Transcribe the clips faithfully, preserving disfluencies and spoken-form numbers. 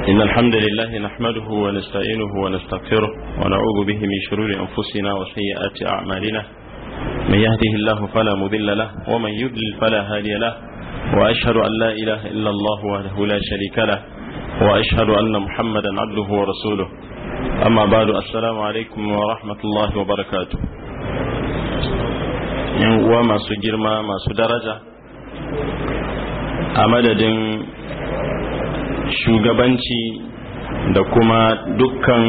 إن الحمد لله نحمده ونستعينه ونستغفره ونعوذ به من شرور أنفسنا وسيئات أعمالنا من يهده الله فلا مضل له ومن يضلل فلا هادي له وأشهد أن لا إله إلا الله وحده لا شريك له وأشهد أن محمدا عبده ورسوله أما بعد السلام عليكم ورحمة الله وبركاته. وما سجر ما ما سدرجة أمدد shugabanci da kuma dukkan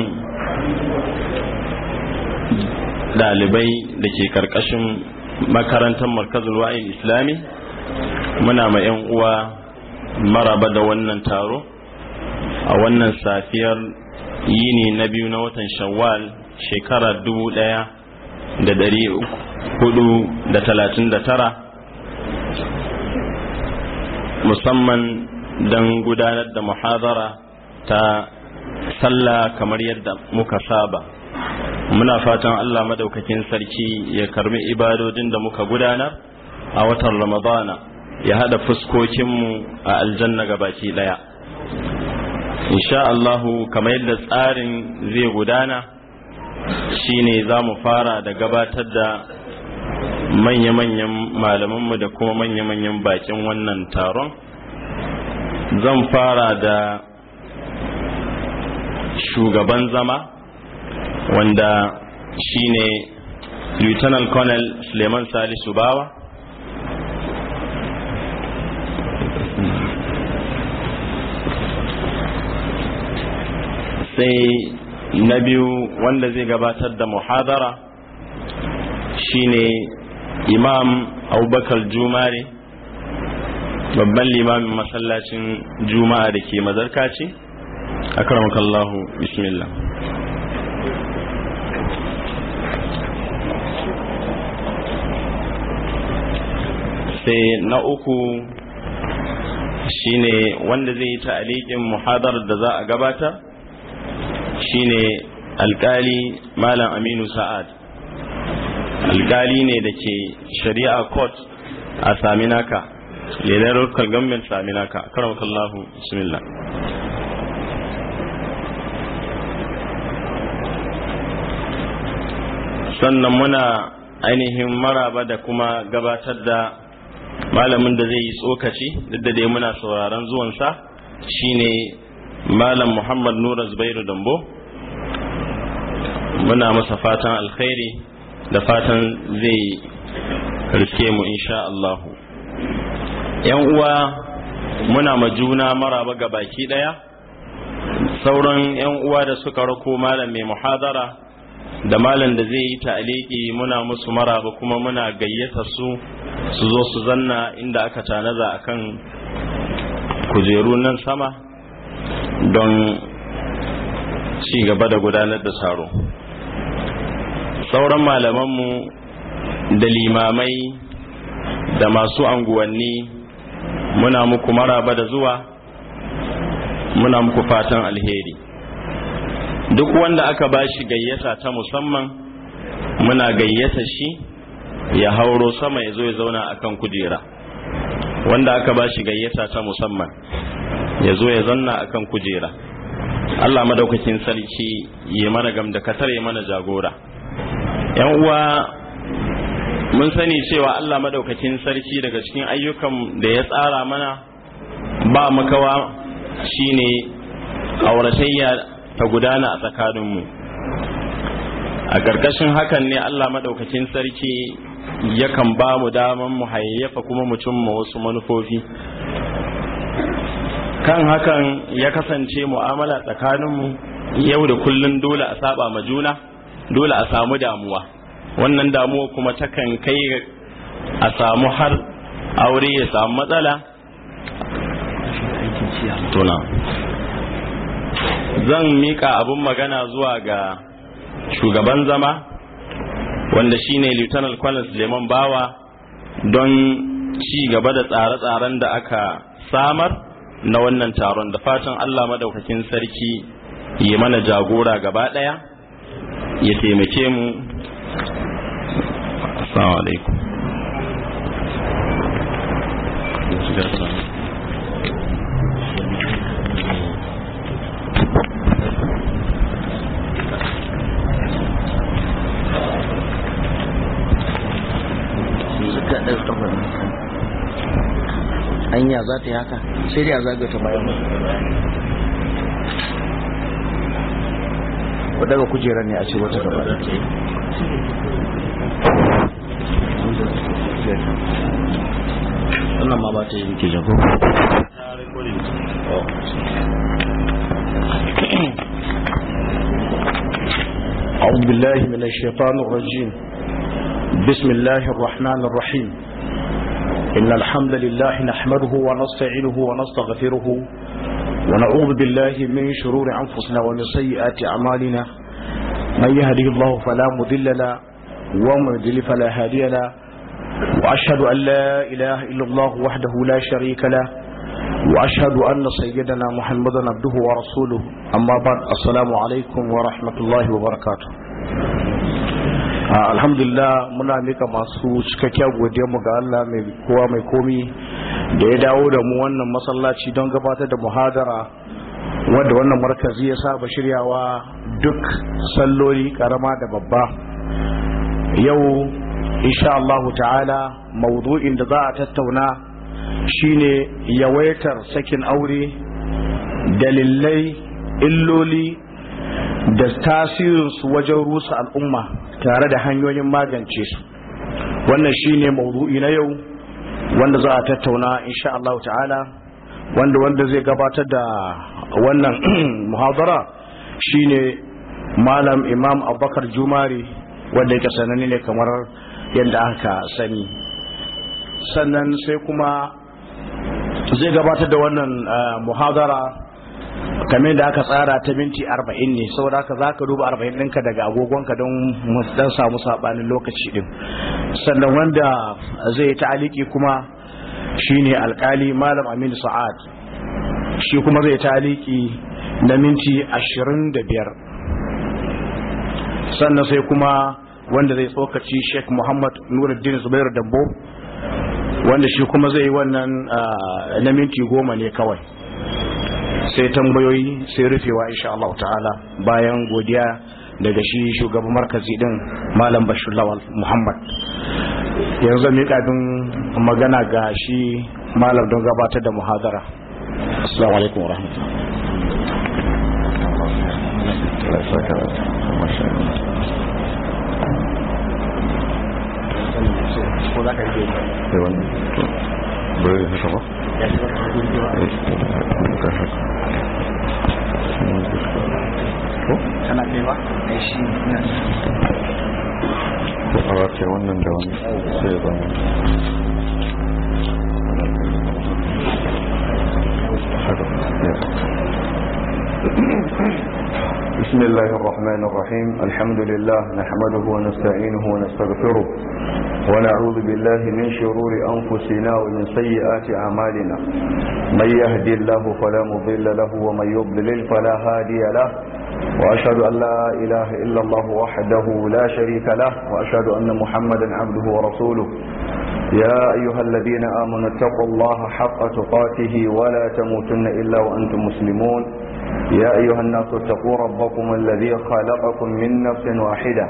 dalibai da ke karkashin makarantar markazul wa'il islami muna ma 'yan uwa maraba da wannan taro a wannan safiyar yini na biyu na watan shawwal shekara dubu daya da dari hudu da talatin da tara musamman don gudanar da muhadara ta sallah kamar yadda muka saba. Muna fatan Allah madaukakin sarki ya karbi ibadodin da muka gudanar a watan Ramadana, ya hada fuskokinmu a aljanna gabaki daya. Insha Allahu kamar yadda tsarin zai gudana shine za mu fara da gabatar da manya-manyan malamanmu da kuma manya-manyan bakin wannan taron. Zan fara da shugaban zama wanda shine Lieutenant Colonel Suleiman Salisu Bawa, sai na biyu wanda zai gabatar da muhadara shine Imam Abubakar Jumare, babban limamin masallacin juma'a da ke mazarkaci. Akramakallahu, bismillah. Sai na uku shine wanda zai yi ta'aliqin muhadarar da za a gabata shine alkali Malam Aminu Sa'ad, alkali ne da ke shari'a court a Saminaka, leader local government Saminaka. Karamakallahu, bismillah. Sannan muna ainihin maraba da kuma gabatar da malamin da zai yi tsokaci, duk da dai muna sauraron zuwansa, shine Malam Muhammad Nura Zubairu Dambo. Muna masa fatan alkhairi da fatan zai riske mu insha Allahu. Yan uwa muna ma juna maraba ga baki daya. Sauran yan uwa da suka rako malam mai muhadara da malam da zai yi ta'aliki muna musu maraba, kuma muna gayyata su su zo su zanna inda aka tanaza akan kujeru nan sama don ci gaba da gudanar da taro. Sauran malamanmu da limamai da masu anguwanni muna muku maraba da zuwa, muna muku fatan alheri. Duk wanda aka bashi gayyata ta musamman muna gayyata shi ya hauro sama ya zo ya zauna akan kujera. Wanda aka bashi gayyata ta musamman ya zo ya zanna akan kujera. Allah madaukakin sarki ya mana gamdakatar, ya mana jagora. Yan uwa, mun sani cewa Allah madaukakin sarki daga cikin ayyukan da ya tsara mana ba makawa shine auratayya ta gudana a tsakaninmu. A ƙarƙashin hakan ne Allah madaukakin sarki yakan ba mu daman mu hayayyafa kuma mu cimma wasu manufofi. Kan hakan ya kasance mu'amala tsakaninmu yau da kullun dole a saba ma juna, dole a samu damuwa. Wannan damuwa kuma takan kai a samu har aure ya samu matsala. Tuna zan mika abun magana zuwa ga shugaban zama wanda shine Lieutenant Colonel Suleiman Bawa, don ci gaba da tsare-tsaren da aka samar na wannan taron. Da fatan Allah madaukakin sarki ya mana jagora gaba daya, ya taimake mu. Assalamu alaikum. hanya za ta yi haka sai dai a zagata bayan ku daga kujerar ne a ce wata gaba da ke wannan ma ba ta yi rike jago أعوذ بالله من الشيطان الرجيم بسم الله الرحمن الرحيم إن الحمد لله نحمده ونستعينه ونستغفره ونعوذ بالله من شرور أنفسنا ومن سيئات أعمالنا من يهده الله فلا مضل له ومن يضلل فلا هادي له وأشهد أن لا إله إلا الله وحده لا شريك له وأشهد أن سيدنا محمدا عبده ورسوله أما بعد السلام عليكم ورحمة الله وبركاته alhamdulillah muna mika masu cikakken godiya mu ga Allah mai kowa mai komi da ya dawo da mu wannan masallaci don gabatar da muhadara wanda wannan markazi ya saba shiryawa duk salloli karama da babba. Yau insha Allah ta'ala mawdu'in da za a tattauna shine yawaitar sakin aure, dalilai, illoli da tasirinsu wajen rusa al'umma tare da hanyoyin magance su. Wannan shine mawdu'i na yau wanda za a tattauna insha Allah ta'ala, wanda wanda zai gabatar da wannan muhadara shine malam Imam Abubakar Jumari wanda yake sananne ne kamar yadda aka sani. Sannan sai kuma zai gabatar da wannan muhadara kamar da aka tsara ta minti arba'in ne, saboda haka za ka duba arba'in ɗinka daga agogonka don mu dan samu saɓanin lokaci ɗin. Sannan wanda zai ta aliki kuma shine alkali malam Aminu Sa'ad, shi kuma zai ta aliki na minti ashirin da biyar. Sannan sai kuma wanda zai tsokaci Sheikh Muhammad Nuruddin Zubairu Dabbo, wanda shi kuma zai yi wannan na minti goma ne kawai, sai tambayoyi sai rufewa insha Allah ta'ala bayan godiya daga shi shugaban markazi din Malam Bashir Lawal Muhammad. Yanzu mai kafin magana ga shi malam don gabatar da muhadara. Assalamu alaikum wa kana kai ba ai shi ne ko a wace wannan da wani sai ba بسم الله الرحمن الرحيم الحمد لله نحمده ونستعينه ونستغفره ونعوذ بالله من شرور أنفسنا ومن سيئات أعمالنا من يهدي الله فلا مضل له ومن يضلل فلا هادي له وأشهد أن لا إله إلا الله وحده لا شريك له وأشهد أن محمدا عبده ورسوله يا أيها الذين آمنوا اتقوا الله حق تقاته ولا تموتن إلا وأنتم مسلمون يا أيها الناس اتقوا ربكم الذي خلقكم من نفس واحدة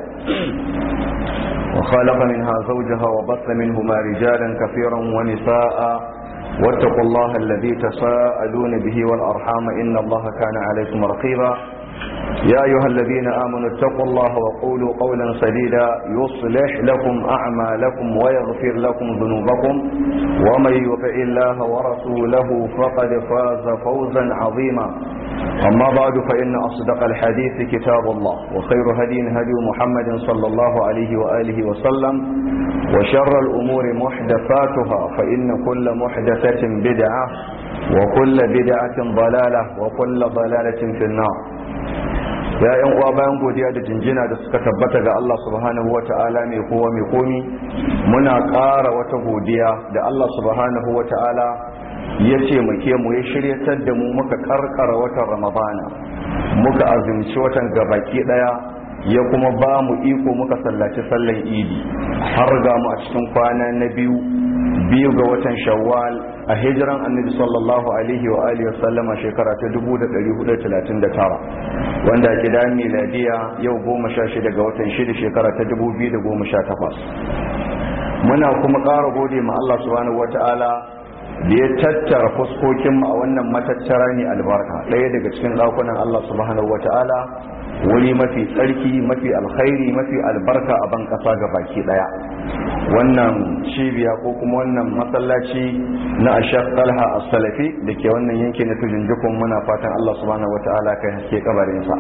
وخلق منها زوجها وبث منهما رجالا كثيرا ونساء واتقوا الله الذي تساءلون به والأرحام إن الله كان عليكم رقيبا يا أيها الذين آمنوا اتقوا الله وقولوا قولا سديدا يصلح لكم أعمالكم ويغفر لكم ذنوبكم ومن يطع الله ورسوله فقد فاز فوزا عظيما أما بعد فإن أصدق الحديث كتاب الله وخير هدي هدي محمد صلى الله عليه وآله وسلم وشر الأمور محدثاتها فإن كل محدثة بدعة وكل بدعة ضلالة وكل ضلالة في النار. ya yan uwa, bayan godiya da jinjina da suka tabbata ga Allah subhanahu wata'ala mai kowa mai komi, muna ƙara wata godiya da Allah subhanahu wata'ala ya ce muke mu ya shiryatar da mu muka karkara watan Ramadana, muka azumci watan gabaki daya, ya kuma ba mu iko muka sallaci sallan idi har ga mu a cikin kwana na biyu biyu ga watan Shawwal a hijiran Annabi sallallahu alaihi wa alihi wasallama shekara ta dubu da ɗari hudu da talatin da tara, wanda a kidan miladiya yau goma sha shida ga watan shida shekara ta dubu biyu da goma sha takwas. Muna kuma ƙara gode ma Allah subhanahu wata'ala da ya tattara fuskokinmu a wannan matattara ne albarka, ɗaya daga cikin ɗakunan Allah subhanahu wata'ala, wuri mafi tsarki, mafi alkhairi, mafi albarka a ban ƙasa ga baki ɗaya. Wannan cibiya ko kuma wannan masallaci na Ashaq Talha As-Salafi da ke wannan yankin na tudun jikun, muna fatan Allah subhanahu wata'ala kai haske kabarinsa.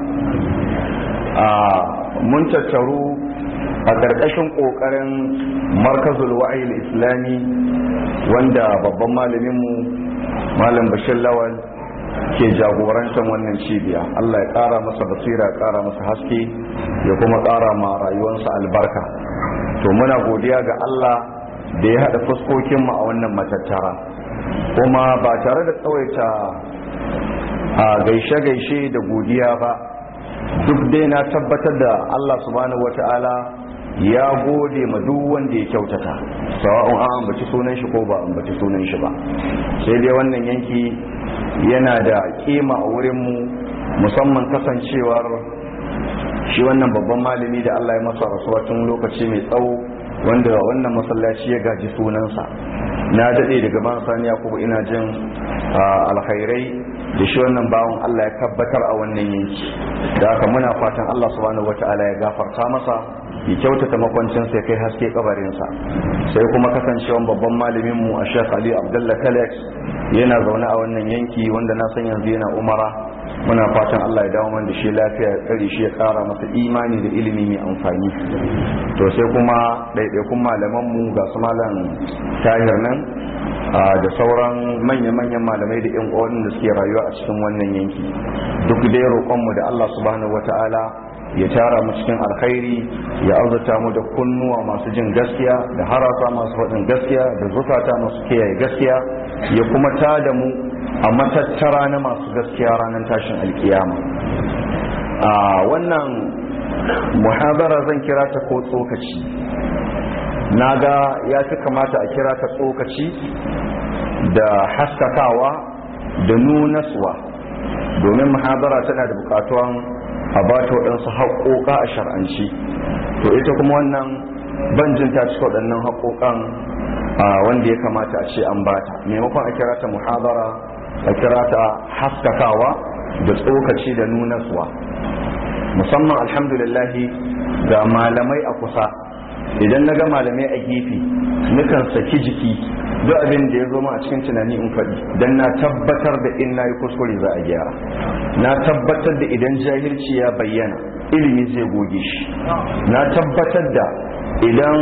a mun tattaru a ƙarƙashin ƙoƙarin markazul wa'il islami wanda babban malaminmu malam Bashir Lawal ke jagorantar wannan cibiya. Allah ya ƙara masa basira, ya ƙara masa haske, ya kuma ƙara ma rayuwarsa albarka. To muna godiya ga Allah da ya haɗa fuskokinmu a wannan matattara, kuma ba tare da tsawaita a gaishe-gaishe da godiya ba, duk dai na tabbatar da Allah subhanahu wata'ala ya gode ma duk wanda ya kyautata, sawa'un an ambaci sunan shi ko ba ambaci sunan shi ba. Sai dai wannan yanki yana da kima a wurinmu, musamman kasancewar shi wannan babban malami da Allah ya masa rasuwa tun lokaci mai tsawo, wanda wannan masallaci ya gaji sunansa. Na daɗe daga ban sani Yakubu ina jin alkhairai da shi wannan bawan Allah ya tabbatar a wannan yanki. Da haka muna fatan Allah subhanahu wata'ala ya gafarta masa, ya kyautata makwancinsa, ya kai haske kabarinsa. Sai kuma kasancewan babban malamin mu a Sheikh Ali Abdullah Kalex yana zaune a wannan yanki, wanda na san yanzu yana umara. Muna fatan Allah ya dawo man da shi lafiya, ya tsare shi, ya kara masa imani da ilimi mai amfani. To sai kuma ɗaiɗaikun malaman mu ga su malam Tahir nan da sauran manya-manyan malamai da yan uwan da suke rayuwa a cikin wannan yanki. Duk dai roƙonmu da Allah subhanahu wata'ala ya tara mu cikin alkhairi, ya azurta mu da kunnuwa masu jin gaskiya, da harasa masu faɗin gaskiya, da zukata masu kiyaye gaskiya, ya kuma tada mu a matattara na masu gaskiya ranar tashin alkiyama. A wannan muhadara zan kira ta ko tsokaci, na ga ya fi kamata a kira ta tsokaci da haskakawa da nunaswa, domin muhadara tana da bukatuwan a ba ta waɗansu haƙoƙa a shar'anci. To ita kuma wannan banjin ta cika waɗannan haƙoƙan wanda ya kamata a ce an bata. Maimakon a kira ta muhadara, a kira ta haskakawa da tsokaci da nunaswa. Musamman alhamdulillahi ga malamai a kusa, idan na ga malamai a gefe nukan saki jiki duk abin da ya zo a cikin tunani in faɗi, don na tabbatar da in na yi kuskure za a gyara. Na tabbatar da idan jahilci ya bayyana ilimi zai goge shi. Na tabbatar da idan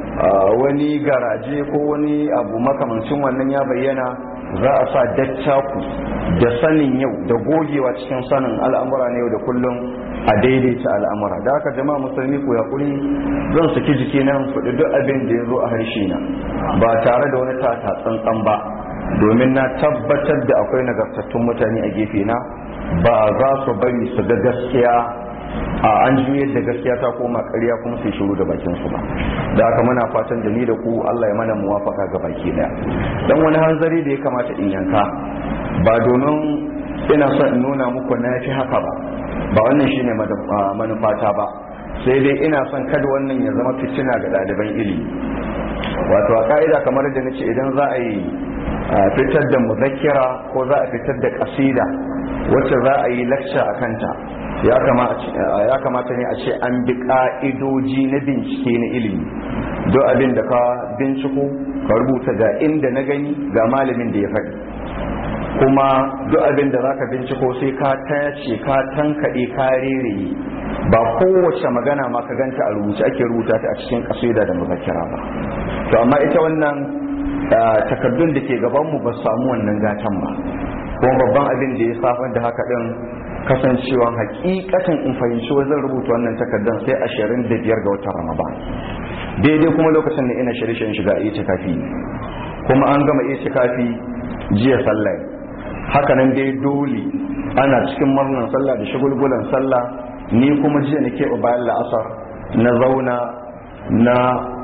wani garaje ko wani abu makamancin wannan ya bayyana, za a sa dattaku da sanin yau da gogewa cikin sanin al'amura na yau da kullum a daidaita al'amura. Da haka jama'a musulmi ku yaƙuri, zan saki jiki nan faɗi duk abin da ya zo a harshe na ba tare da wani tata tsantsan ba, domin na tabbatar da akwai nagartattun mutane a gefe na, ba za su bari su ga gaskiya a an juyar da gaskiya ta koma ƙarya kuma sai shiru da bakin su ba. Da haka muna fatan da ni da ku Allah ya mana muwafaka ga baki daya. Dan wani hanzari da ya kamata in yanka, ba domin ina son in nuna muku na fi haka ba, ba wannan shine manufata ba, sai dai ina son kada wannan ya zama fitina ga ɗaliban ilimi. Wato a ka'ida kamar da nace, idan za a yi fitar da muzakkira ko za a fitar da kasida wacce za a yi lecture a kanta, ya kamata ne a ce an bi ka'idoji na bincike na ilimi. Duk abin da ka binciko ka rubuta ga inda na gani, ga malamin da ya faɗi. Kuma duk abin da zaka binciko sai ka tace, ka tankaɗe, ka rereye. Ba kowace magana ma ka ganta a rubuce ake rubuta ta a cikin kasida da muzakkira ba. To amma ita wannan takardun da ke gabanmu ba samu wannan gatan ba. Kuma babban abin da ya safar da haka din kasancewa hakikatan in fahimci wajen rubuta wannan takardun sai ashirin da biyar ga watan Ramadan, daidai kuma lokacin da ina shirye-shiryen shiga itikafi, kuma an gama itikafi jiya sallah. Haka nan dai dole ana cikin murnar sallah da shagulgulan sallah, ni kuma jiya na keɓe bayan la'asar na zauna na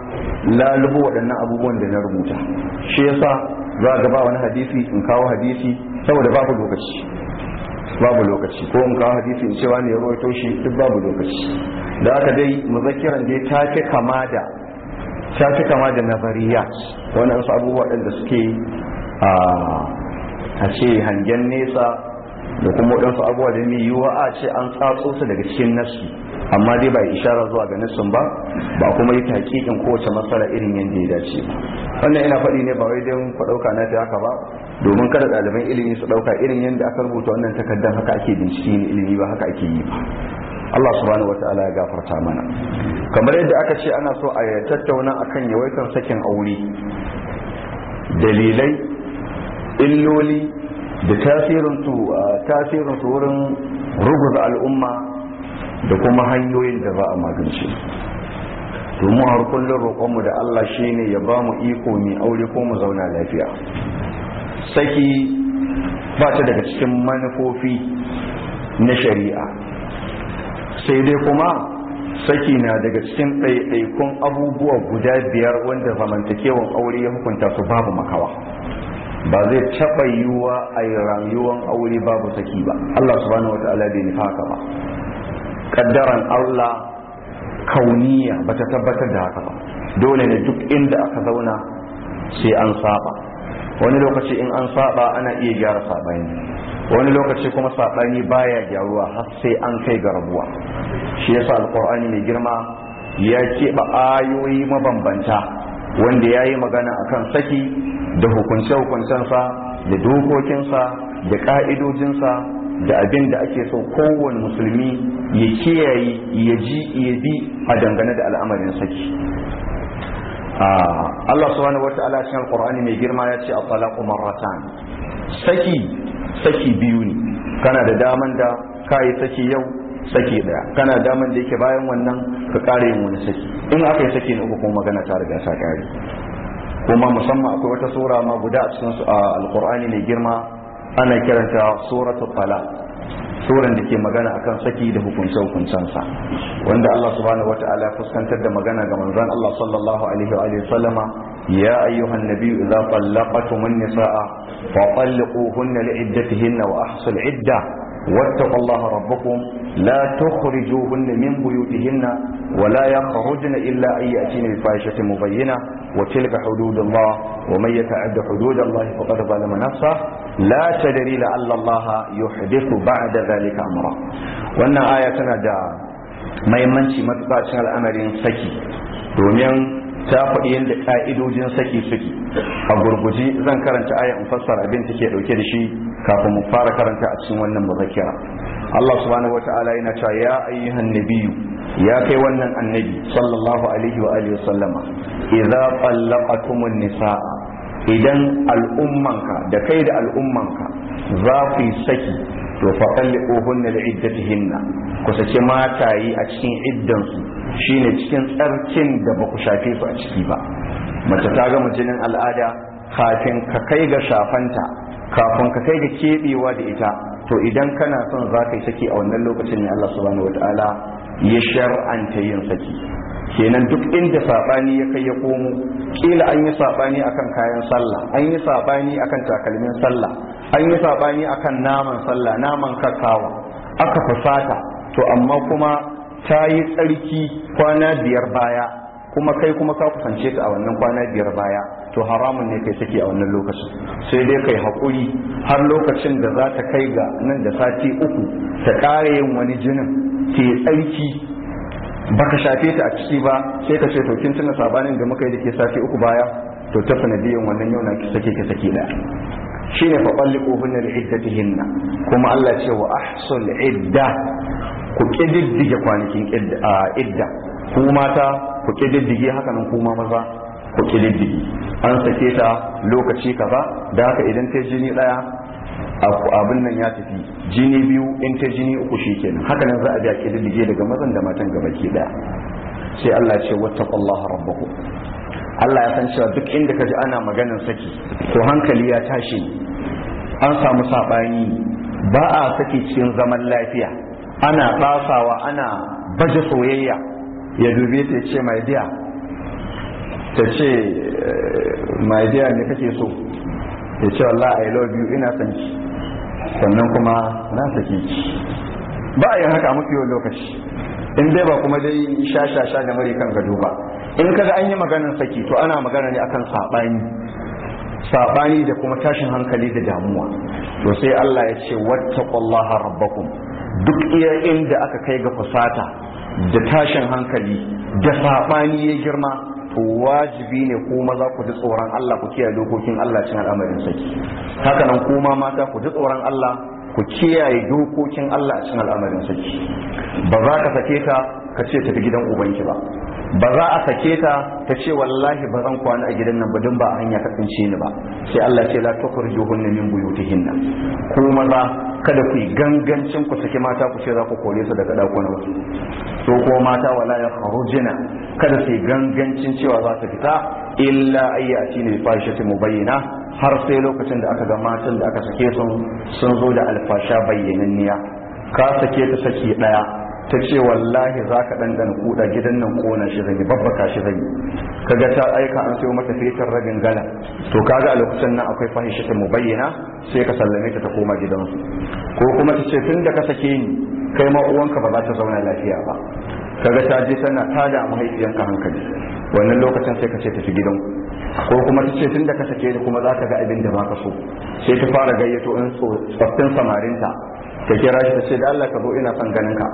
lalubo waɗannan abubuwan da na rubuta. Shi yasa za ga ba wani hadisi in kawo hadisi saboda babu lokaci babu lokaci ko in kawo hadisi in cewa ne ya rawaito shi, duk babu lokaci. Da aka dai muzakkiran dai ta fi kama da ta fi kama da nazariyat, wannan su abubuwa waɗanda suke a ce hangen nesa da kuma waɗansu abubuwa da mai yiwuwa a ce an tsatso su daga cikin nassi amma dai ba ishara zuwa ga nassin ba ba kuma yi hakikin kowace matsala irin yadda ya dace ba. Wannan ina faɗi ne ba wai don ku ɗauka na haka ba domin kada ɗaliban ilimi su ɗauka irin yadda aka rubuta wannan takardar haka ake bincike ne ilimi ba haka ake yi ba. Allah subhanahu wata'ala ya gafarta mana. Kamar yadda aka ce ana so a tattauna akan yawaitar sakin aure, dalilai, illoli da tasirin su tasirin su wurin ruguza al'umma da kuma hanyoyin da za a magance. Domin har kullum roƙonmu da Allah shine ya ba mu iko mai aure ko mu zauna lafiya. Saki ba ta daga cikin manufofi na shari'a, sai dai kuma saki na daga cikin ɗaiɗaikun abubuwa guda biyar wanda zamantakewan aure ya hukunta su babu makawa. Ba zai taɓa yiwuwa a yi rayuwan aure babu saki ba. Allah subhanahu wata'ala bai nufa haka ba. Kaddaran Allah kauniya ba ta tabbatar da haka ba. Dole ne duk inda aka zauna sai an saba. Wani lokaci in an saba ana iya gyara sabani, wani lokaci kuma sabani baya gyaruwa har sai an kai ga rabuwa. Shi yasa alqur'ani mai girma ya keɓe ayoyi mabambanta wanda ya yi magana akan saki da hukunce-hukuncensa da dokokinsa da ƙa'idojinsa da abin da ake so kowane musulmi ya kiyaye ya ji ya bi a dangane da al'amarin saki. Allah subhanahu wata'ala cikin alqur'ani mai girma ya ce at-talaqu marratan. Saki saki biyu ne. Kana da daman da kai saki yau saki daya, kana daman da yake bayan wannan ka kare yin wani saki. In aka yi saki ne uku kuma magana ta riga ta kare. Kuma musamman akwai wata sura ma guda a cikin alqur'ani mai girma ana kiranta suratul talaq, suran da ke magana akan saki da hukunce-hukuncensa, wanda Allah subhanahu wata'ala ya fuskantar da magana ga manzon Allah sallallahu alaihi wa alihi sallama, ya ayyuhan nabiyyu idza talaqtumun nisaa fa talliquhunna li'iddatihinna wa ahsul 'iddah wattaqullaha rabbakum la tukhrijuhunna min buyutihinna wa la yakhrujna illa an ya'tina bi fahishatin mubayyinah wa tilka hududullah wa man yata'adda hududallahi faqad zalama nafsahu la tadri la'alla Allah yuhdithu ba'da dhalika amra. Wannan aya tana da muhimmanci matuƙa cikin al'amarin saki domin ta faɗi yadda ƙa'idojin saki suke. A gurguji zan karanta aya in fassara abin take ɗauke da shi kafin mu fara karanta a cikin wannan muzakkira. Allah subhanahu wata'ala yana cewa ya ayyuhan nabiyyu, ya kai wannan annabi sallallahu alaihi wa alihi wasallama, idza talaqatumun nisaa, idan al'ummanka da kai da al'ummanka za ku yi saki to fa talliquhunna li'iddatihinna, ku saki matayi a cikin iddansu, shine cikin tsarkin da ba ku shafe su a ciki ba. Mace ta gama jinin al'ada, kafin ka kai ga shafanta, kafin ka kai ga keɓewa da ita, to idan kana son za ka yi saki a wannan lokacin ne Allah subhanahu wata'ala ya shar'anta yin saki. Kenan duk inda sabani ya kai ya komo, kila an yi sabani akan kayan sallah, an yi sabani akan takalmin sallah, an yi sabani akan naman sallah, naman kakawa, aka fusata, to amma kuma ta yi tsarki kwana biyar baya, kuma kai kuma ka kusance ta a wannan kwana biyar baya, to haramun ne kai saki a wannan lokacin. Sai dai kai haƙuri har lokacin da za ta kai ga nan da sati uku ta ƙara yin wani jinin ke tsarki, baka shafe ta a ciki ba, sai ka ce to kin tuna sabanin da muka yi da ke sati uku baya, to ta sanadiyan wannan yau na ki sake ki sake da shine fa qalliquhunna li'iddatihinna. Kuma Allah ce wa ahsul idda, ku kididdige kwanakin idda, ku mata ku kididdige, haka nan kuma maza ku kididdige. An sake ta lokaci kaza, da haka idan ta jini daya abin nan ya tafi, jini biyu in ta jini uku shikenan, haka nan za a biya kididdige daga mazan da matan gabaki daya. Sai Allah ya ce wattaqullaha rabbakum, Allah ya san cewa duk inda kaji ana maganar saki to hankali ya tashi, an samu sabani, ba a saki cikin zaman lafiya, ana basawa, ana baje soyayya. Ya dube ta ce my dear, ta ce my dear ne kake so, ya ce wallahi I love you, ina son ki, sannan kuma na saki ki. Ba a yin haka mafi yawan lokaci, in dai ba kuma dai sha-sha-sha da mari kan gado ba. In kaga an yi maganar saki to ana magana ne akan sabani, sabani da kuma tashin hankali da damuwa. To sai Allah ya ce wattaqullaha rabbakum, duk iya inda aka kai ga fusata da tashin hankali da sabani ya girma, to wajibi ne ku maza ku ji tsoron Allah, ku kiyaye dokokin Allah cikin al'amarin saki. Haka nan kuma mata ku ji tsoron Allah, ku kiyaye dokokin Allah a cikin al'amarin saki. Ba za ka sake ta ka ce tafi gidan ubanki ba, ba za a sake ta ta ce wallahi ba zan kwana a gidan nan ba don ba a hanya ka tsince ni ba. Sai Allah ce la tukhrijuhunna min buyutihinna, ku maza kada ku yi gangancin ku saki mata ku ce za ku kore su daga dakunan su. So ko mata wala ya kharujina, kada su yi gangancin cewa za su fita illa ayyati ne fahishatu mubayyana, har sai lokacin da aka ga matan da aka sake su sun zo da alfasha bayyananniya. Ka sake ta saki daya ta ce wallahi za ka ɗanɗana kuɗa gidan nan ƙona shi zai babbaka shi zai kaga ta aika an sayo mata fetur rabin gala, to kaga a lokacin nan akwai fahishata mubayyana, sai ka sallame ta ta koma gidansu. Ko kuma ta ce tun da ka sake ni kai ma uwanka ba za ta zauna lafiya ba, kaga ta je tana tada mahaifiyanka hankali, wannan lokacin sai ka ce tafi gidanku. Ko kuma ta ce tun da ka sake ni kuma za ka ga abin da ba ka so, sai ta fara gayyato in tsoffin samarinta ta kira shi ta ce da Allah ka zo ina son ganin ka.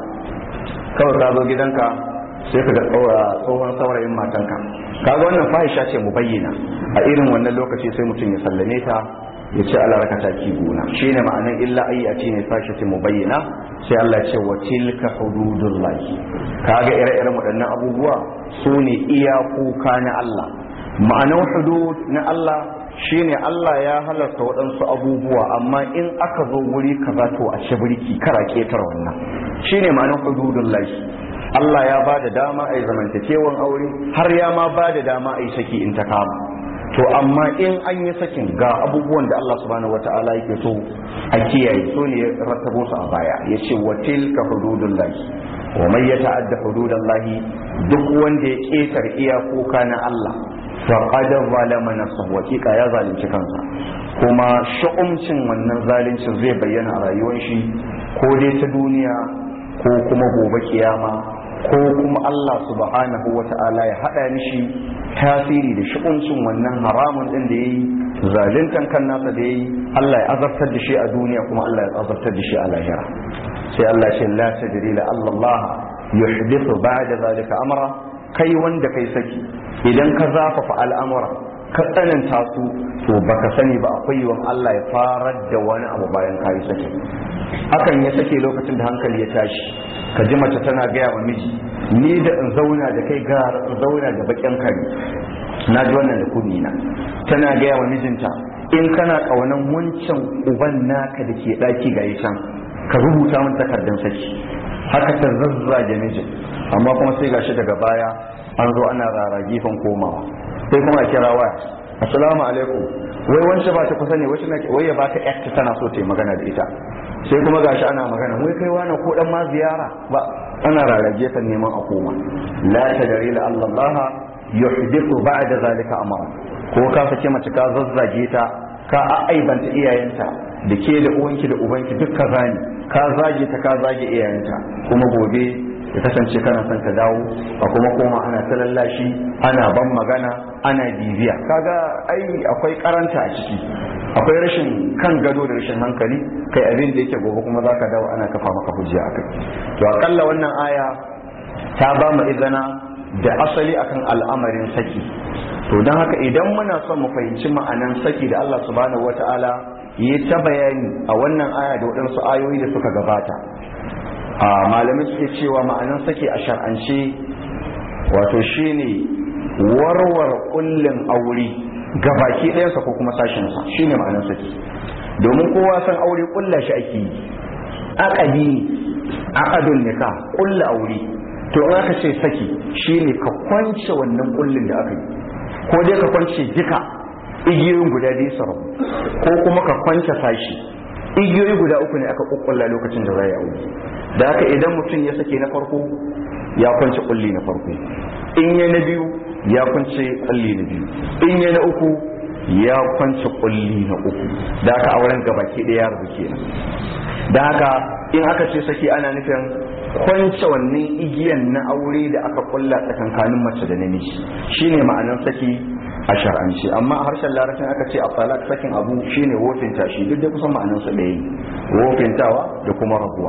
Kawai ka zo gidanka sai ka ga tsohon saurayin matanka, kaga wannan fahisha ce mu bayyana. A irin wannan lokaci sai mutum ya sallame ta ya ce Allah raka ta ki gona, shine ma'anar illa ayyati ne fahisha ce mu bayyana. Sai Allah ya ce wa tilka hududullahi, kaga ire-iren waɗannan abubuwa su ne iyakoka na Allah. Ma'anar hudud na Allah shine Allah ya halarta waɗansu abubuwa, amma in aka zo wuri kaza to a ci birki kara ketar wannan, shine ma'anar hududullahi. Allah ya ba da dama a yi zamantakewan aure, har ya ma ba da dama a yi saki in ta kama. To amma in an yi sakin ga abubuwan da Allah subhanahu wata'ala yake so a kiyaye, so ne ya rattabo su a baya, ya ce wa tilka hududullahi wa man yata'adda hududallahi, duk wanda ya ketar iyakoka na Allah faqad zalama nafsahu, hakika ya zalunci kansa. Kuma shu'umcin wannan zalincin zai bayyana a rayuwar shi, ko dai ta duniya ko kuma gobe kiyama, ko kuma Allah subhanahu wata'ala ya hada mishi tasiri da shu'umcin wannan haramun din da yayi, zaluntan kan nasa da yayi, Allah ya azabtar da shi a duniya kuma Allah ya azabtar da shi a lahira. Sai Allah ya ce la tadri la Allah yuhdithu ba'da zalika amra, kai wanda kai saki idan ka zafafa al'amura ka tsananta su, to baka sani ba akwai yawan Allah ya farar da wani abu bayan kayi saki. Hakan ya sake lokacin da hankali ya tashi, ka ji mace tana gaya wa miji, ni da in zauna da kai gara in zauna da bakin kare, na ji wannan da kunni na. Tana gaya wa mijinta, in kana kaunan wancan uban naka da ke daki ga can, ka rubuta min takardar saki. Haka ta zazzage mijin, amma kuma sai gashi daga baya an zo ana rara gifan komawa, sai kuma a kira waya, assalamu alaikum, wai wance ba ta kusa ne, wai ya ba ta act tana so ta yi magana da ita. Sai kuma gashi ana magana, wai kai wani ko dan ma ziyara ba, ana rara gefen neman a koma. La tadri la Allah yuhdithu ba'da zalika amra, ko ka sake mace ka zazzage ta, ka aibanta iyayenta, da ke da uwanki da ubanki duk ka zani, ka zage ta ka zage iyayenta, kuma gobe ya kasance kana son ka dawo a kuma koma ana ta lallashi, ana ban magana, ana bibiya. Kaga ai akwai karanta a ciki, akwai rashin kan gado da rashin hankali, kai abin da yake gobe kuma zaka dawo ana kafa maka hujja akai. To akalla wannan aya ta ba mu izina da asali akan al'amarin saki. To don haka idan muna son mu fahimci ma'anan saki da Allah subhanahu wata'ala yi ta bayani a wannan aya da waɗansu ayoyi da suka gabata, a malamai suke cewa ma'anan saki a shar'ance wato shine warwar kullin aure gabaki ɗayansa ko kuma sashinsa, shine ma'anan saki. Domin kowa san aure kulla shi ake yi, aqadi aqadun nikah, kulla aure. To in aka ce saki shine ka kwance wannan kullin da aka yi, ko dai ka kwance jika igiyoyin guda biyu sarau, ko kuma ka kwance sashi. Igiyoyi guda uku ne aka kukkulla lokacin da zai aure. Da haka idan mutum ya sake na farko ya kwance kulli na farko, in ya na biyu ya kwance kulli na biyu, in ya na uku ya kwance kulli na uku. Da haka auren gabaki ɗaya ya rubu kenan. Da haka in aka ce saki ana nufin kwance wannan igiyan na aure da aka kulla tsakankanin mace da namiji, shine ma'anar saki a shar'anci, amma a harshen larabcin aka ce a talak sakin abu shine wofinta shi, duk da kusan ma'anansa ɗaya, wofintawa da kuma rabuwa.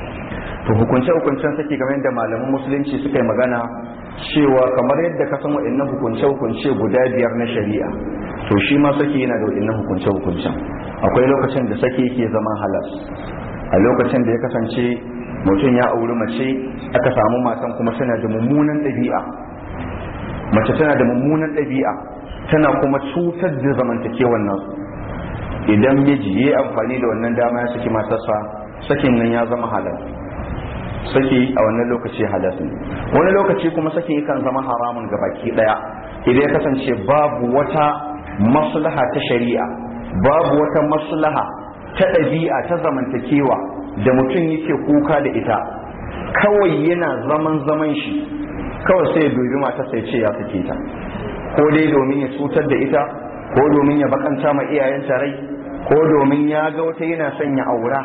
to hukunce hukuncen saki game da malaman musulunci suka yi magana cewa kamar yadda ka san wa'annan hukunce hukunce guda biyar na shari'a, to shi ma saki yana da wa'annan hukunce hukuncen. akwai lokacin da saki yake zama halas, a lokacin da ya kasance mutum ya auri mace aka samu matan kuma tana da mummunan ɗabi'a, mace tana da mummunan ɗabi'a tana kuma cutar da zamantakewar nasu. idan miji ya yi amfani da wannan dama ya saki matarsa, sakin nan ya zama halal, saki a wannan lokaci halas ne. wani lokaci kuma saki kan zama haramun ga baki daya idan ya kasance babu wata maslaha ta shari'a, babu wata maslaha ta ɗabi'a ta zamantakewa da mutum yake kuka da ita, kawai yana zaman zaman shi kawai sai ya dubi mata sai ce ya sake ta, ko dai domin ya cutar da ita, ko domin ya bakanta ma iyayenta rai, ko domin ya ga wata yana son ya aura.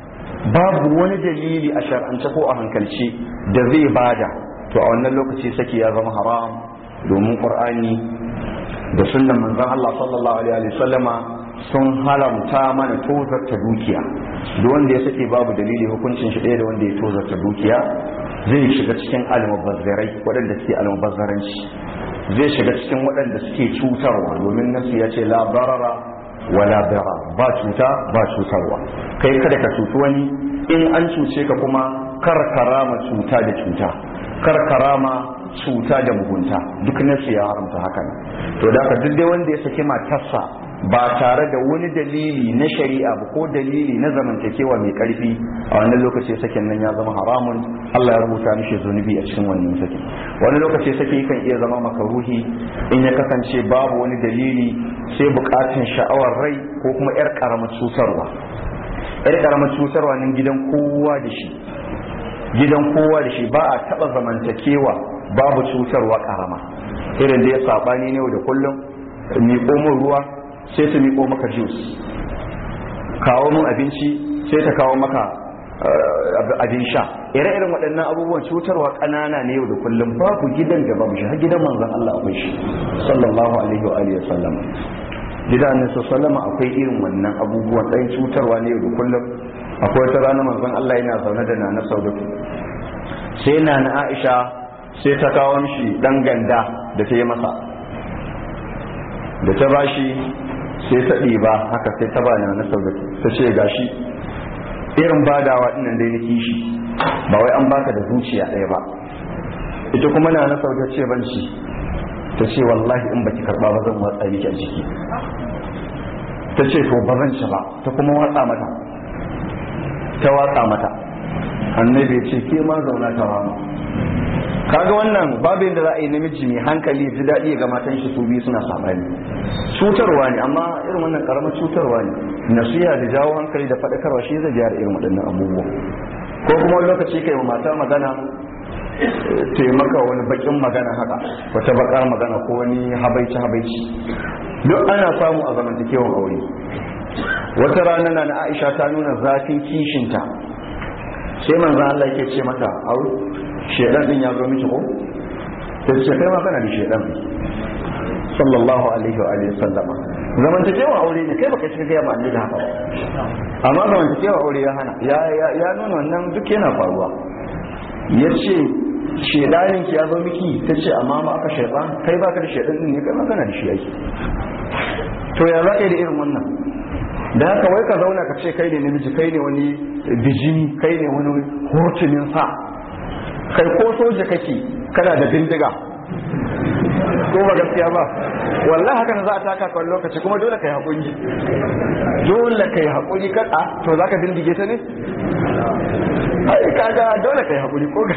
babu wani dalili a shar'ance ko a hankalci da zai bada, to a wannan lokaci saki ya zama haram, domin qur'ani da sunnan manzon Allah sallallahu alaihi wasallama sun haramta mana tozarta dukiya. duk wanda ya sake babu dalili hukuncin shi ɗaya da wanda ya tozarta dukiya. zai shiga cikin almubazzarai waɗanda suke almubazzaranci, zai shiga cikin waɗanda suke cutarwa, domin nasu ya ce la barara wala dara, ba cuta ba cutarwa. kai kada ka cutu wani, in an cuce ka kuma kar karama cuta da cuta, kar karama cuta da mugunta, duk nasu ya haramta hakan. to da duk dai wanda ya saki matarsa ba tare da wani dalili na shari'a ba ko dalili na zamantakewa mai karfi, a wannan lokaci sakin nan ya zama haramun. Allah ya rubuta mishi zunubi a cikin wannan sakin. wani lokaci saki kan iya zama makaruhi in ya kasance babu wani dalili sai bukatun sha'awar rai ko kuma yar karamar cutarwa. yar karamar cutarwa nan gidan kowa da shi, gidan kowa da shi ba a taba zamantakewa babu cutarwa karama. irin da ya sabani ne da kullum, miƙo min ruwa sai ta miƙo maka juice, kawo min abinci sai ta kawo maka abin sha. ire-iren waɗannan abubuwan cutarwa ƙanana ne yau da kullum, babu gidan da babu shi, har gidan manzon Allah akwai shi sallallahu alaihi wa alihi wasallam. gidan nan sallama akwai irin wannan abubuwan ɗan cutarwa ne yau da kullum. akwai wata rana manzon Allah yana zaune da Nana Saudatu, sai Nana Aisha sai ta kawo mishi dan ganda da ta yi masa, da ta bashi sai ta ɗiba haka sai ta bani na Saudatu, ta ce gashi irin badawa dinnan dai na kishi, ba wai an baka da zuciya ɗaya ba. ita kuma na na Saudatu ce ban ci, ta ce wallahi in baki karba ba zan watsa miki a jiki. ta ce to ba zan ci ba, ta kuma watsa mata, ta watsa mata. annabi ce ke ma zauna ta rama. kaga wannan babu yadda za a yi namiji mai hankali ji daɗi ga matan shi su biyu suna sabani. cutarwa ne, amma irin wannan karamar cutarwa ne. nasiha da jawo hankali da faɗakarwa shi zai gyara irin waɗannan abubuwa. ko kuma wani lokaci kai mata magana taimaka wani bakin magana haka, wata bakar magana ko wani habaici habaici, duk ana samu a zamantakewan aure. wata rana na Aisha ta nuna zafin kishinta, sai manzo Allah yake ce mata au shedan din ya zo miki ko? ta ce kai ma kana da shedan sallallahu alaihi wa alihi sallama. zamantakewan aure ne, kai baka shiga ma annabi haka ba, amma zamantakewan aure ya hana, ya ya nuna wannan duk yana faruwa. yace shedanin ki ya zo miki, ta ce amma ma aka shaytan, kai baka da shedan din ne, kai ma kana da shi yake. to ya za ka yi da irin wannan? da haka wai ka zauna ka ce kai ne namiji, kai ne wani bijimi, kai ne wani hotunin sa, kai ko soja kake kana da bindiga, ko ba gaskiya ba? wallahi haka za a taka ka wani lokaci, kuma dole kai haƙuri, dole kai haƙuri. kan a to za ka bindige ta ne? ai kaga dole kai haƙuri ko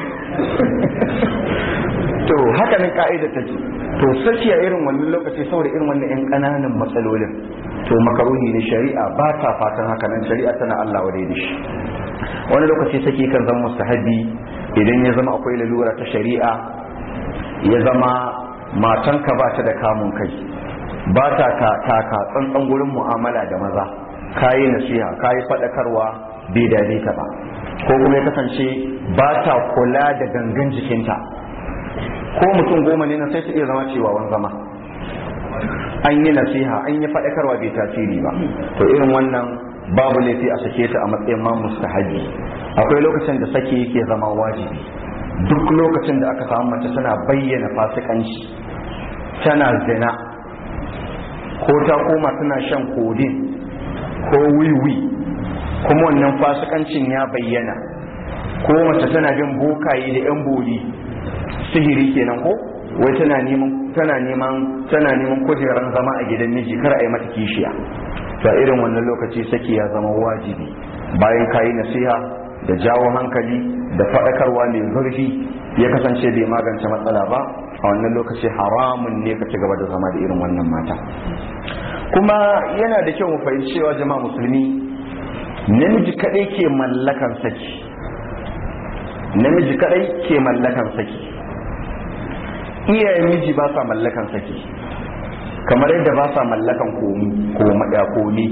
to haka nan ka'ida take. to saki a irin wannan lokaci saboda irin wannan yan ƙananan matsalolin, to makaruhi ne, shari'a ba ta fatan haka nan, shari'a tana Allah wadai da shi. wani lokaci saki kan zama mustahabi idan ya zama akwai lalura ta shari'a, ya zama matanka ba ta da kamun kai, ba ta taka tsantsan gurin mu'amala da maza, kayi nasiha kayi faɗakarwa bai dade ta ba, ko kuma ya kasance ba ta kula da gangan jikinta. ko mutum goma ne na sai su iya zama cewa wani zama, an yi nasiha an yi faɗakarwa bai tasiri ba, to irin wannan babu laifi a sake ta a matsayin ma mustahabi. Akwai lokacin da sake yake zama wajibi, duk lokacin da aka samu mace tana bayyana fasikanci, tana zina, ko ta koma tana shan kodin ko wiwi, kuma wannan fasikancin ya bayyana, ko mace tana bin bokaye da yan boli, sihiri kenan ko wai tana neman tana neman tana neman kujeran zama a gidan miji kar a yi mata kishiya, to irin wannan lokaci saki ya zama wajibi bayan kayi nasiha da jawo hankali da faɗakarwa mai zurfi ya kasance bai magance matsala ba, a wannan lokaci haramun ne ka ci gaba da zama da irin wannan mata. Kuma yana da kyau mu fahimci cewa jama'a musulmi, namiji kadai ke mallakan saki, namiji kadai ke mallakan saki, iyayen miji ba sa mallakan saki, kamar yadda ba sa mallakan komi ko maɗa komi.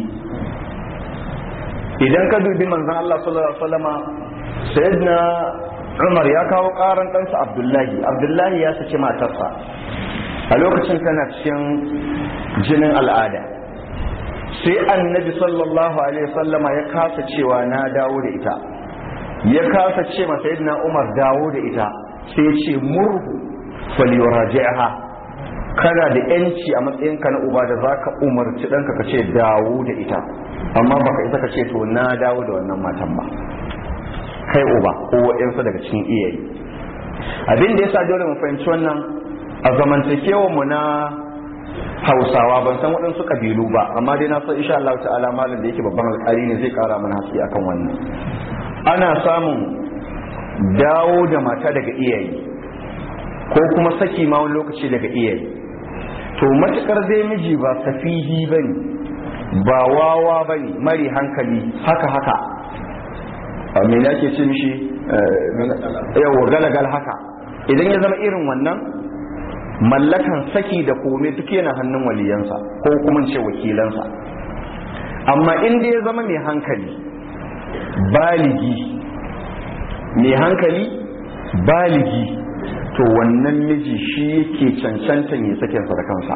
Idan ka dubi manzon Allah sallallahu alaihi wasallama, sayyidina Umar ya kawo karan ɗansa Abdullahi, Abdullahi ya saki matarsa a lokacin tana cikin jinin al'ada, sai annabi sallallahu alaihi wasallama ya kasa cewa na dawo da ita, ya kasa ce ma sayyidina Umar dawo da ita, sai ya ce murhu falyuraji'ha, kana da yanci a matsayinka na uba da zaka umarci ɗanka ka ce dawo da ita, amma baka isa ka ce to na dawo da wannan matan ba, kai uba ko waɗansu daga cikin iyaye. Abin da yasa dole mu fahimci wannan a zamantakewar mu na Hausawa, ban san waɗansu kabilu ba, amma dai na san insha Allah ta'ala malam da yake babban alƙali ne zai ƙara mana haske akan wannan. Ana samun dawo da mata daga iyaye ko kuma saki ma wani lokaci daga iyaye, to matukar dai miji ba safihi bane, ba wawa bane, mari hankali haka haka me yake ce mishi yawa galagal haka, idan ya zama irin wannan mallakan saki da kome duk yana hannun waliyansa ko kuma ce wakilansa. Amma in dai ya zama mai hankali baligi, mai hankali baligi, to wannan miji shi yake cancantan ya sakinsa da kansa,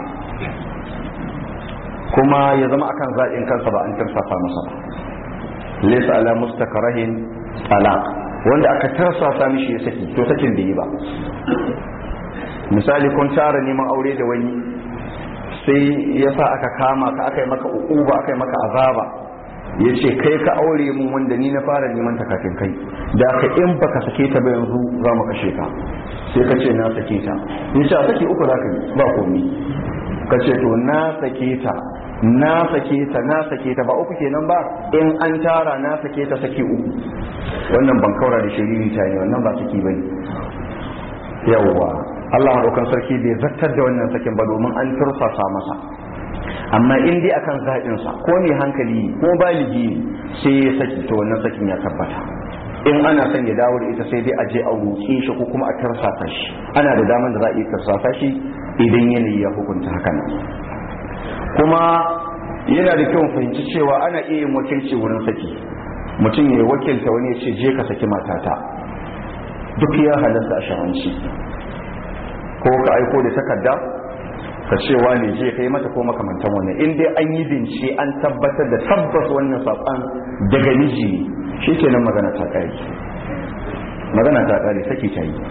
kuma ya zama akan zaɓin kansa ba an tarsafa masa ba. Laysa ala mustakarahin talaq, wanda aka tarsasa mishi ya saki, to sakin da yi ba. Misali kun tara neman aure da wani, sai ya sa aka kama ka, aka yi maka uquba, aka yi maka azaba, ya ce kai ka aure mun wanda ni na fara neman ta kafin kai, da ka in baka sake ta ba yanzu za mu kashe ka, sai ka ce na sake ta, in sha sake uku za ka yi ba komi, ka ce to na sake ta na sake ta na sake ta ba uku kenan ba, in an tara na sake ta sake uku, wannan ban kaura da shiriri ta ne, wannan ba saki bane. Yawwa Allah madaukan sarki bai zartar da wannan sakin ba domin an tursasa masa, amma in dai akan zaɓin sa ko mai hankali ko baligi sai ya saki, to wannan sakin ya tabbata. In ana son ya dawo da ita sai dai a je a roƙe shi ko kuma a tursasa shi, ana da daman da za a iya tursasa shi idan yanayi ya hukunta hakan. Kuma yana da kyau fahimci cewa ana iya yin wakilci wurin saki, mutum ya wakilta wani ya ce je ka saki matata, duk ya halatta a sharanci, ko ka aiko da takarda ka ce wani je kai mata ko makamantan wannan, in dai an yi bincike an tabbatar da tabbas wannan saƙon daga miji ne, shi kenan magana ta ƙare, magana ta ƙare, saki ta yi.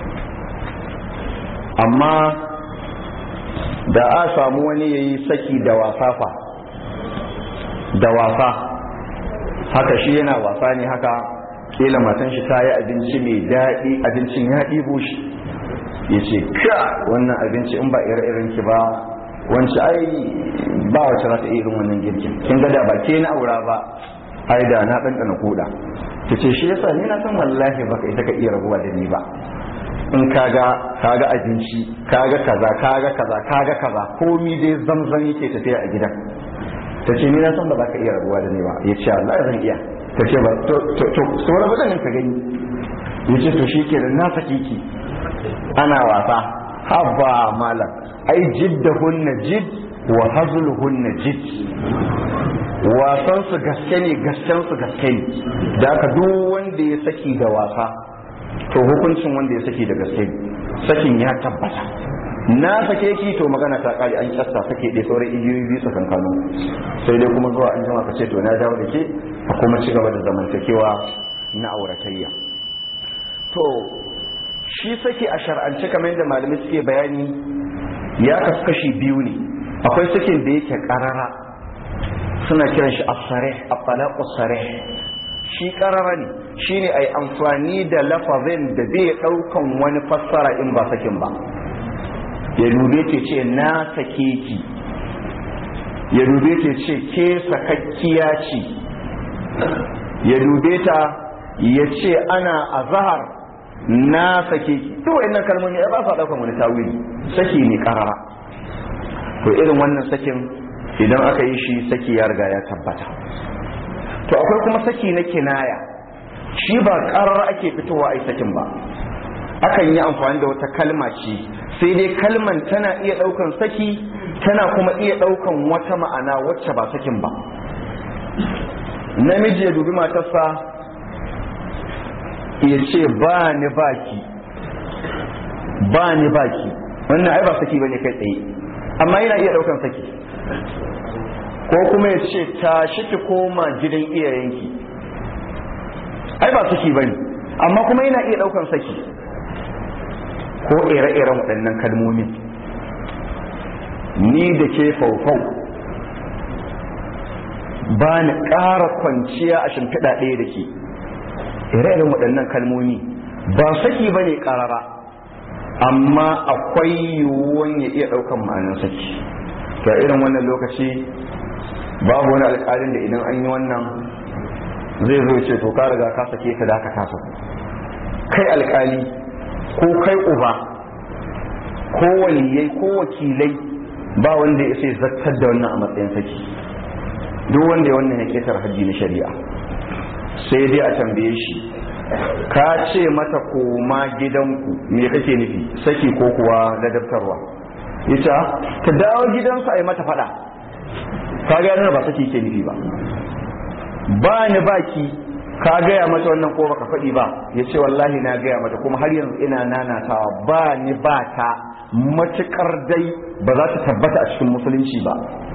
Amma da a samu wani ya yi saki da wasa fa, da wasa haka, shi yana wasa ne haka, kila matan shi ta yi abinci mai daɗi, abincin ya ɗibo shi, ya ce ka wannan abinci in ba ire-iren ki ba, wance ai ba wacce za ta iya irin wannan girkin, kin ga da ba ke na aura ba, ai da na ɗanɗana koda. ta ce shi yasa ni na san wallahi baka ita ka iya rabuwa da ni ba, in kaga kaga abinci kaga kaza kaga kaza kaga kaza komi dai zamzam yake tafiya a gidan. Ta ce ni na san ba za ka iya rabuwa da ni ba, ya ce Allah zan iya. Ta ce ba to to to sauran mutanen ka gani, ya ce to shi ke da na saki ki ana wasa. Haba malam, ai jiddahunna jid wa hazluhunna jid, wasan su gaske ne, gasken su gaske ne. Da haka duk wanda ya saki da wasa to hukuncin wanda ya saki da gaske, sakin ya tabbata. na sake ki to magana ta kare an kyasta sake dai sauran igiyoyi biyu tsakankanu sai dai kuma zuwa an jima ka ce to na dawo da ke ka kuma ci gaba da zamantakewa na auratayya. To shi sake a shar'ance kamar yadda malamai suke bayani ya kasu kashi biyu ne. Akwai sakin da yake karara suna kiran shi as-sarih at-talaqu as-sarih, shi karara ne shine ai amfani da lafazin da bai daukan wani fassara in ba sakin ba. Ya dube ce ce na sake ki, ya dube ce ce ke sakakkiya ce, ya dube ta ya ce ana azhar na sake ki. To wayannan kalmomi ba sa daukan wani tawili, saki ne karara. To irin wannan sakin idan aka yi shi saki ya riga ya tabbata. To akwai kuma saki na kinaya, shi ba karara ake fitowa ai sakin ba, akan yi amfani da wata kalma ce, sai dai kalman tana iya daukan saki tana kuma iya daukan wata ma'ana wacce ba sakin ba. Namiji ya dubi matarsa ya ce ba ni baki ba ni baki, wannan ai ba saki bane kai tsaye, amma yana iya daukan saki. Ko kuma ya ce tashi ki koma gidan iyayenki, ai ba saki bane, amma kuma yana iya daukan saki. Ko ire-iren waɗannan kalmomin, ni da ke faufau ba ni ƙara kwanciya a shimfiɗa ɗaya da ke, ire-iren waɗannan kalmomi ba saki ba ne ƙarara, amma akwai yiwuwan ya iya ɗaukan ma'anin saki. ga irin wannan lokaci babu wani alƙalin da idan an yi wannan zai zo ce to ka riga ka sake ka da ka kasa. Kai alƙali ko kai uba ko waliyai ko wakilai ba wanda ya sai zartar da wannan a matsayin saki. Duk wanda ya wannan ya ketar haji na shari'a sai dai a tambaye shi, ka ce mata koma gidanku me kake nufi, saki ko kuwa ladabtarwa? Ita ta dawo gidansu a yi mata fada, ka ga yana ba saki ke nufi ba. Ba ni baki ka gaya mata wannan ko baka faɗi ba, ya ce wallahi na gaya mata kuma har yanzu ina nanatawa ba ni ba ta, matuƙar dai ba za ta tabbata a cikin musulunci ba.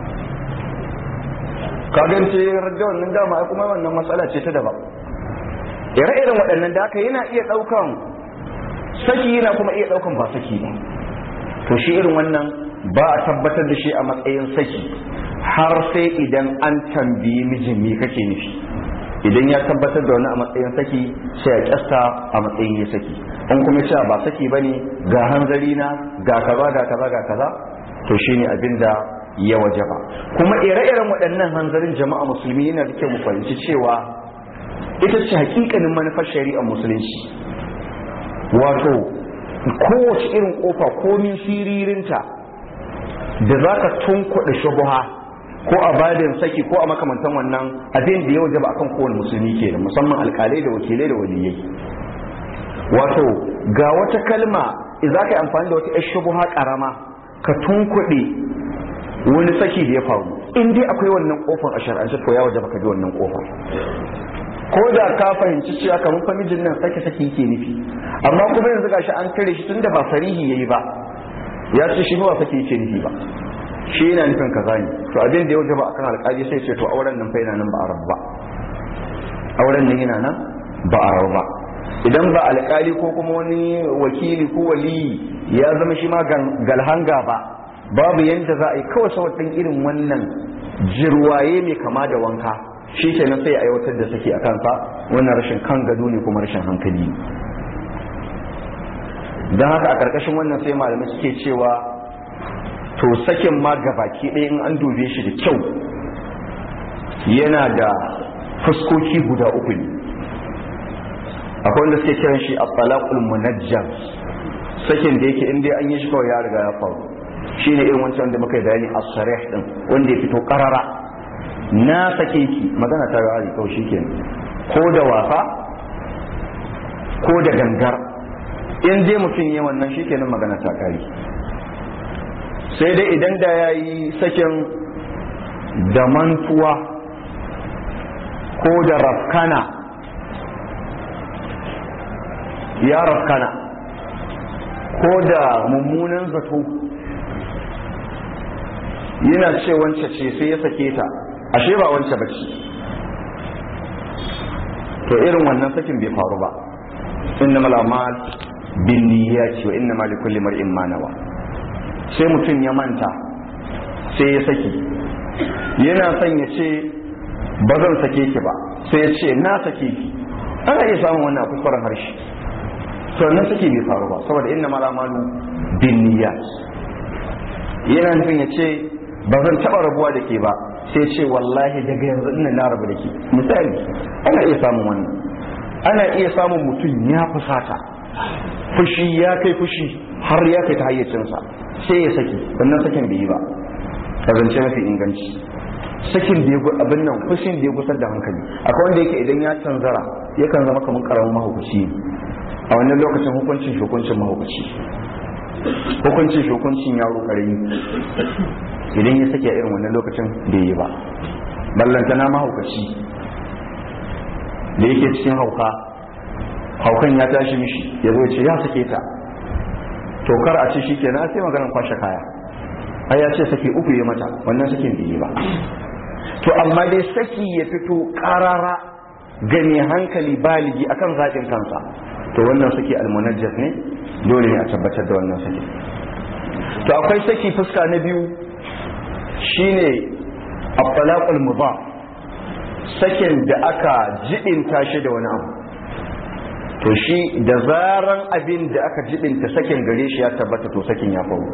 Ka gance rajja wannan dama kuma wannan matsala ce ta daban. Ire-iren waɗannan da aka yana iya ɗaukan saki yana kuma iya ɗaukan ba saki ba. To shi irin wannan ba a tabbatar da shi a matsayin saki har sai idan an tambayi mijin me kake nufi. Idan ya tabbatar da wani a matsayin saki sai ya kyasta a matsayin ya saki. In kuma cewa ba saki bane ga hanzari na ga kaza ga kaza ga kaza, to shine abinda ya wajaba. Kuma ire-iren waɗannan hanzarin jama'a musulmi yana da kyau mu fahimci cewa ita ce hakikanin manufar shari'ar musulunci. Wato kowace irin kofa komin siririnta da za ka tunkuɗa shubuha ko a badin saki ko a makamantan wannan abin da ya wajaba akan kowane musulmi kenan, musamman alƙalai da wakilai da waliyai. Wato ga wata kalma za ka yi amfani da wata yar shubuha ƙarama ka tunkuɗe wani saki da ya faru, in dai akwai wannan kofar a shar'ance to ya wajaba ka bi wannan kofar. Ko da ka fahimci cewa kamar famijin nan sake sake yake nufi, amma kuma yanzu gashi an kare shi tunda ba sarihi yayi ba, ya ce shi ba sake yake nufi ba, shi yana nufin kaza ne. To abin da ya wajaba akan alƙali sai ce to auren nan fa yana nan ba a rabu ba, auren nan yana nan ba a rabu ba. Idan ba alƙali ko kuma wani wakili ko wali ya zama shi ma galhanga ba, babu yanda za a yi kawai saboda irin wannan jirwaye mai kama da wanka, shi kenan sai ya aiwatar da saki a kansa. Wannan rashin kan gado ne kuma rashin hankali. Don haka a ƙarƙashin wannan sai malamai suke cewa to sakin ma gabaki ɗaya in an dube shi da kyau yana da fuskoki guda uku ne. Akwai wanda suke kiran shi at-talaqul munajjam, sakin da yake in dai an yi shi kawai ya riga ya faru, shine irin wancan da muka yi bayani as-sarih din wanda ya fito qarara, na sake ki, magana ta gari kawai shikenan, ko da wasa ko da gangar, in dai mutum yi wannan shikenan magana ta kare. Sai dai idan da yayi sakin da mantuwa ko da rafkana, ya rafkana ko da mummunan zato yana ce wance ce sai ya sake ta ashe ba wance bace, to irin wannan sakin bai faru ba. innamal a'mal binniyati wa innamal likulli mar'in ma nawa. sai mutum ya manta sai ya saki, yana son ya ce ba zan sake ki ba sai ya ce na sake ki, ana iya samun wannan kuskuren harshe, to nan sake bai faru ba saboda innamal a'malu binniyat. yana nufin ya ce ba zan taɓa rabuwa da ke ba sai ce wallahi daga yanzu ina na rabu da ke. misali ana iya samun wannan, ana iya samun mutum ya fusata, fushi ya kai fushi har ya kai ta hayyacinsa sai ya saki, wannan sakin bai yi ba. kazance mafi inganci sakin da ya abin nan fushin da ya gusar da hankali. akwai wanda yake idan ya canzara yakan zama kamar karamin mahaukaci, a wannan lokacin hukuncin hukuncin mahaukaci, hukuncin hukuncin yaro karami. idan ya sake irin wannan lokacin bai yi ba. ballantana mahaukaci da yake cikin hauka, haukan ya tashi mishi ya zo ce ya sake ta, to kar a ce shi kenan sai maganar kwashe kaya, ai ya ce sake uku ya mata, wannan sakin bai yi ba. to amma dai saki ya fito karara ga mai hankali baligi akan zaɓin kansa, to wannan saki almunajjas ne, dole ne a tabbatar da wannan saki. to akwai saki fuska na biyu shine at-talaqul mudaf, sakin da aka jibinta shi da wani abu. to shi da zaran abin da aka jibinta sakin gare shi ya tabbata, to sakin ya faru.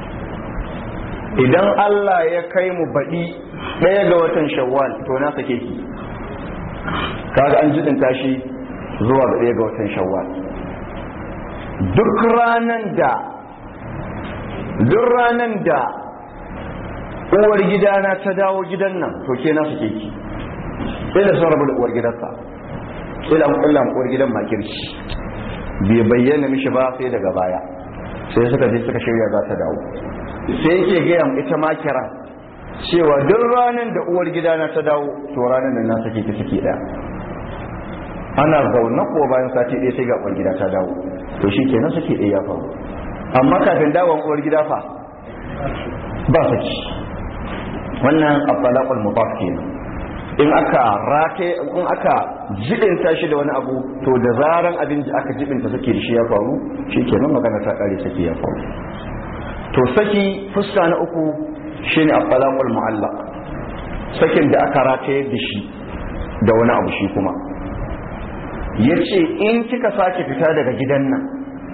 idan Allah ya kai mu baɗi ɗaya ga watan shawwal to na sake ki, kaga an jibinta shi zuwa ga ɗaya ga watan shawwal. duk ranan da duk ranan da uwar gidana ta dawo gidan nan to ke na sake ki, sai da sun rabu da uwar gidansa, sai da mukullan uwar gidan makirci bai bayyana mishi ba sai daga baya, sai suka je suka shirya za ta dawo. sai yake gaya ita makira cewa duk ranar da uwar gidana ta dawo to ranar nan na sake ki sake ɗaya. ana zaune ko bayan sati ɗaya sai ga uwar gida ta dawo, to shi kenan sake ɗaya ya faru. amma kafin dawon uwar gida fa ba saki. wannan at-talaqul mudaf kenan. in aka rake in aka jibinta shi da wani abu, to da zaran abin da aka jibinta sake da shi ya faru, shikenan magana ta kare sake ya faru. to saki fuska na uku shine at-talaqul mu'allaq, sakin da aka rake da shi da wani abu, shi kuma yace in kika sake fita daga gidan nan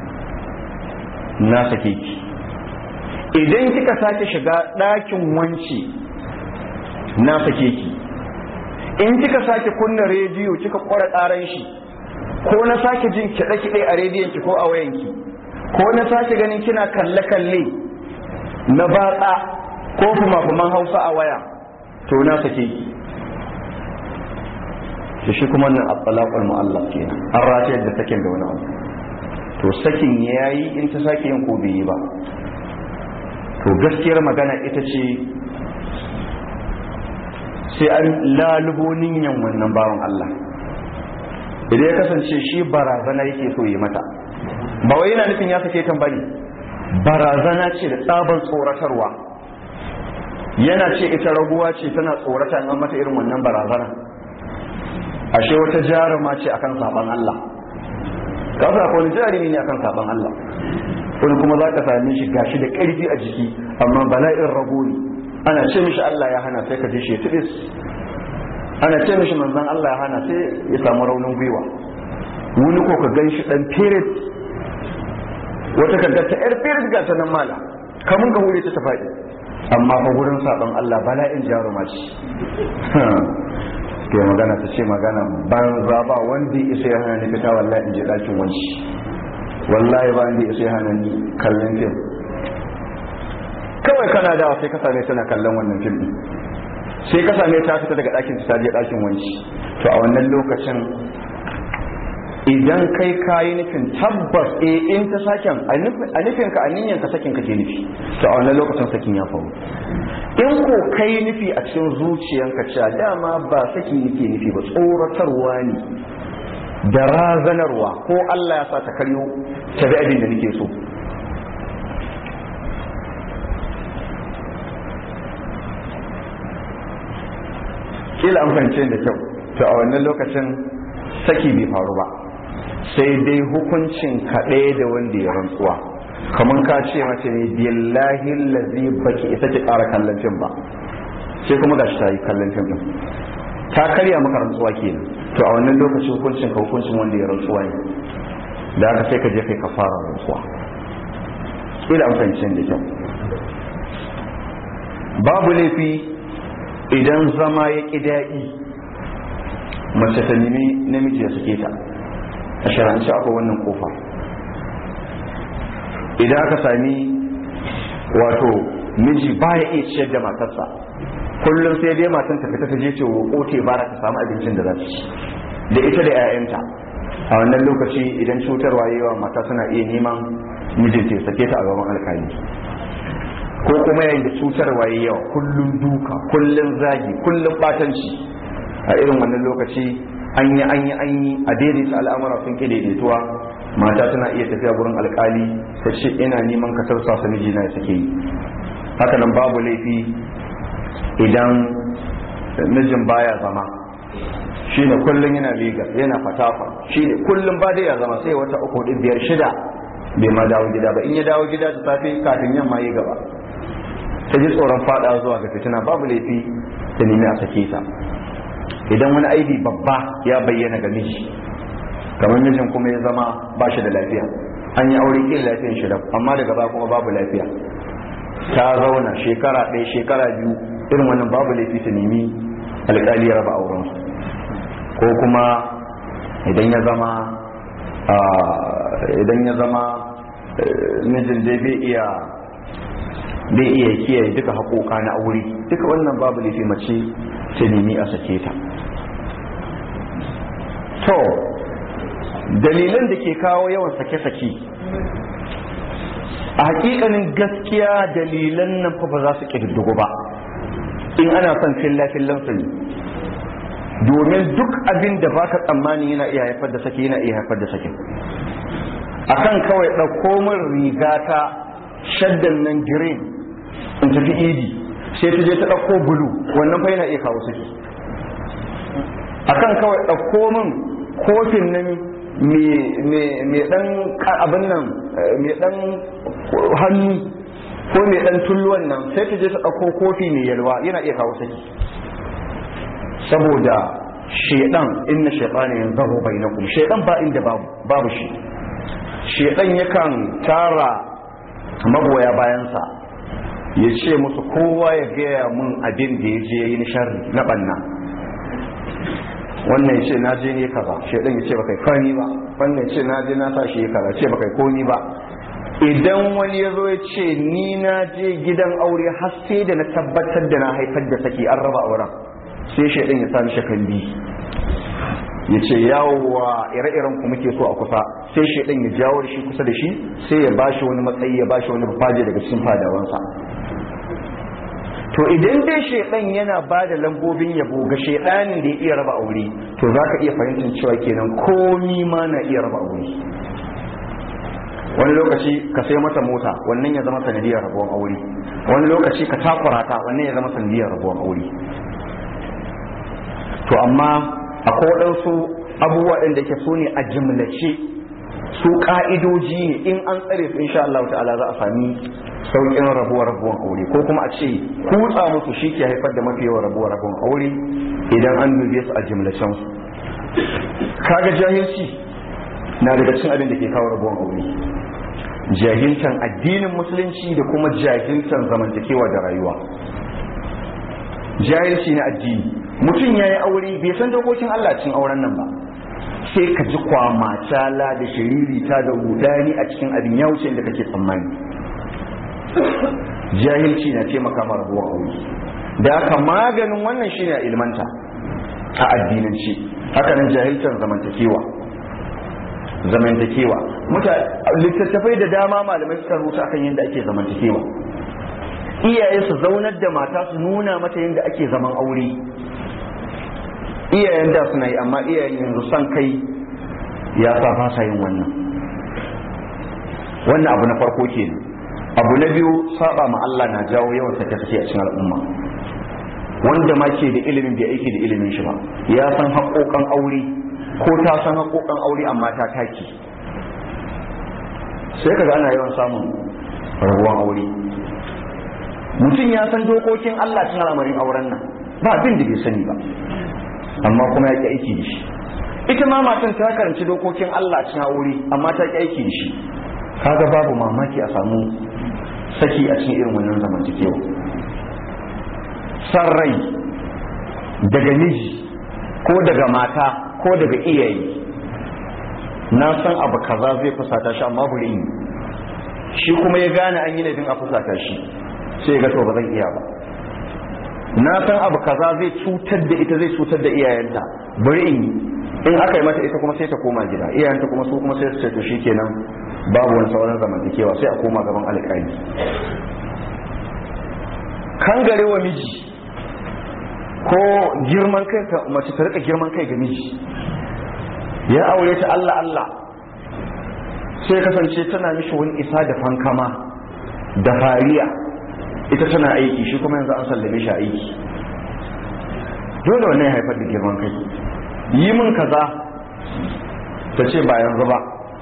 na sake ki, idan kika sake shiga ɗakin wanci na sake ki, in kika sake kunna rediyo kika kwara ƙaran shi, ko na sake jin kiɗe-kiɗe a rediyon ki ko a wayanki, ko na sake ganin kina kalle-kalle na batsa ko kuma Hausa a waya, to na sake ki. to shi kuma nan at-talaqul mu'allaq kenan, an ratayar da sakin da wani abu. to sakin yayi in ta sake yin ko bai yi ba. to gaskiyar magana ita ce sai an lalubo niyan wannan bawan Allah. idan ya kasance shi barazana yake so yi mata, ba wai yana nufin ya sake kan bane, barazana ce da tsaban tsoratarwa, yana ce ita raguwa ce tana tsorata an mata irin wannan barazana, ashe wata jaruma ce akan saban Allah. kasa ko wani jarumi ne akan saban Allah, wani kuma za ka same shi gashi da ƙarfi a jiki amma bala'in rago ne. ana ce mishi Allah ya hana sai ka ji shi tibis, ana ce mishi manzon Allah ya hana sai ya samu raunin gwiwa. wani ko ka gan shi dan firit, wata ka ga ta yar firit ga ta nan mala kamun ka hure ta ta faɗi, amma fa gurin saban Allah bala'in jaruma ce. ke magana ta ce magana banza, ba wanda isa ya hana ni fita wallahi in je ɗakin wanci, wallahi ba wanda isa ya hana ni kallon fim. kawai kana dawa sai ka same tana kallon wannan fim din, sai ka same ta fita daga ɗakin ta je ɗakin wanci. to a wannan lokacin idan kai kayi nufin tabbas eh in ta sakin a nufin ka a niyyar ka sakin ka ke nufi, to a wannan lokacin sakin ya faru. in ko kai nufi a cikin zuciyanka cewa dama ba saki nake nufi ba, tsoratarwa ne da razanarwa, ko Allah ya sa ta karyo ta bi abin da nake so, kila an fahimce da kyau. To a wannan lokacin saki bai faru ba, sai dai hukuncin kaɗai da wanda ya rantsuwa, kamar ka ce mace ne billahi lazi baki isa ki ƙara kallon fim ba, sai kuma gashi ta yi kallon fim din, ta karya maka rantsuwa kenan. To a wannan lokacin hukuncin ka hukuncin wanda ya rantsuwa ne, da haka sai ka je kai ka fara rantsuwa. Kila an fahimce da kyau. Babu laifi idan zama ya ƙi daɗi mace ta nemi namiji ya sake ta, a shara'anci akwai wannan kofa. Idan aka sami wato miji baya iya ciyar da matarsa, kullum sai dai matan ta fita ta je ce roƙo te bara ta samu abincin da za ta ci da ita da 'ya'yanta, a wannan lokaci idan cutarwa yawa mata suna iya neman mijinta ya sake ta a gaban alkali. Ko kuma yayin da cutarwa yawa, kullum duka, kullum zagi, kullum batanci, a irin wannan lokaci an yi an yi an yi a daidaita al'amura sun ƙi daidaituwa, mata tana iya tafiya gurin alkali ta ce ina neman ka tausasa mijina ya sake yi. Haka nan babu laifi idan mijin baya zama, shi ne kullum yana Legas yana Fatafa, shi ne kullum ba da ya zama, sai wata uku hudu biyar shida bai ma dawo gida ba. In ya dawo gida da safe kafin yamma ya gaba, ta ji tsoron fada zuwa ga fitina, babu laifi ta nemi a sake ta. Idan wani aibi babba ya bayyana ga miji, kamar mijin kuma ya zama ba shi da lafiya, an yi aure kin lafiyan shi da, amma daga ba kuma babu lafiya, ta zauna shekara ɗaya shekara biyu, irin wannan babu laifi ta nemi alƙali ya raba auren. Ko kuma idan ya zama idan ya zama mijin dai bai iya bai iya kiyaye duka haƙoƙa na aure, duka wannan babu laifi mace ta nemi a sake ta. To dalilan da ke kawo yawan sake-sake, a hakikanin gaskiya dalilan nan fa ba za su ƙididdigu ba in ana son filla-fillan su ne, domin duk abin da baka tsammani yana iya haifar da sake yana iya haifar da sake. Akan kawai ɗauko min riga ta shaddan nan green in tafi idi, sai ta je ta ɗauko bulu, wannan fa yana iya kawo sake. Akan kawai ɗauko min kofin nan mai ɗan abin nan mai ɗan hannu ko mai ɗan tulluwan nan, sai ta je ta ɗauko kofi mai yalwa, yana iya kawo sake. Saboda shedan, inna shaytana yanzahu bainakum, shedan ba inda babu babu shi. Shedan yakan tara magoya bayansa ya ce musu kowa ya gaya mun abin da ya je yi sharri na banna. Wannan ya ce na je ne kaza, shedan ya ce baka kani ba, wannan ya ce na je na sa shi kaza, ce baka komi ba. Idan wani ya zo ya ce ni na je gidan aure har sai da na tabbatar da na haifar da saki an raba auren, sai shaidan ya sami shakalli ya ce yawowa ire-iren ku muke so a kusa, sai shaidan ya jawo da shi kusa da shi, sai ya bashi wani matsayi, ya bashi wani faje daga cikin fadawansa. To idan dai shaidan yana ba da lambobin yabo ga shaidanin da ya iya raba aure, to za ka iya fahimtar cewa kenan komi ma na iya raba aure. Wani lokaci ka sai mata mota, wannan ya zama sanadiyar rabuwar aure. Wani lokaci ka takura ta, wannan ya zama sanadiyar rabuwar aure. To amma akwai waɗansu abubuwa ɗin da ke so ne a jimlace, su ƙa'idoji ne, in an tsare su insha Allah ta'ala za a sami sauƙin rabuwar rabuwar aure, ko kuma a ce kutsa musu shi ke haifar da mafi yawan rabuwar rabuwar aure idan an dube su a jimlacen su. Kaga jahilci na daga cikin abin da ke kawo rabuwar aure, jahilcan addinin musulunci da kuma jahilcan zamantakewa da rayuwa. Jahilci na addini, mutum ya yi aure bai san dokokin Allah cikin auren nan ba, sai ka ji kwamacala da shiririta da rudani a cikin abin ya wuce da kake tsammani. Jahilci na taimaka ma rabuwar aure, da aka maganin wannan shine a ilmanta a addinance. Haka nan jahilcin zamantakewa zamantakewa littattafai da dama malamai suka rubuta akan yadda ake zamantakewa. Iyaye su zaunar da mata su nuna mata yadda ake zaman aure. Iyayen da suna yi, amma iyayen yanzu son kai ya sa fasa yin wannan. Wannan abu na farko kenan. Abu na biyu, saba ma Allah na jawo yawan sake-sake a cikin al'umma. wanda ma ke da ilimin bai aiki da ilimin shi ba, ya san haƙoƙan aure ko ta san haƙoƙan aure amma ta taki, sai kaga ana yawan samun rabuwan aure. Mutum ya san dokokin Allah cikin al'amarin auren nan ba abin da bai sani ba, amma kuma ya ƙi aiki da shi. Ita ma matan ta karanci dokokin Allah cikin aure amma ta ƙi aiki da shi. Kaga babu mamaki a samu saki a cikin irin wannan zamantakewa. San rai daga miji ko daga mata ko daga iyaye, na san abu kaza zai fusata shi amma buri ni, shi kuma ya gane an yi laifin a fusata shi sai ya ga to ba zan iya ba. Na san abu kaza zai cutar da ita zai cutar da iyayenta, bari in yi, in aka yi mata ita kuma sai ta koma gida, iyayenta kuma su kuma sai su ce to shikenan babu wani sauran zamantakewa, sai a koma gaban alƙali. Kangarewa miji ko girman kai, mace ta rika girman kai ga miji, ya aure ta Allah Allah sai kasance tana mishi wani isa da fankama da fariya, ita tana aiki shi kuma yanzu an sallame shi aiki. Dole wannan ya haifar da girman kai. Yi min kaza ta ce ba yanzu ba.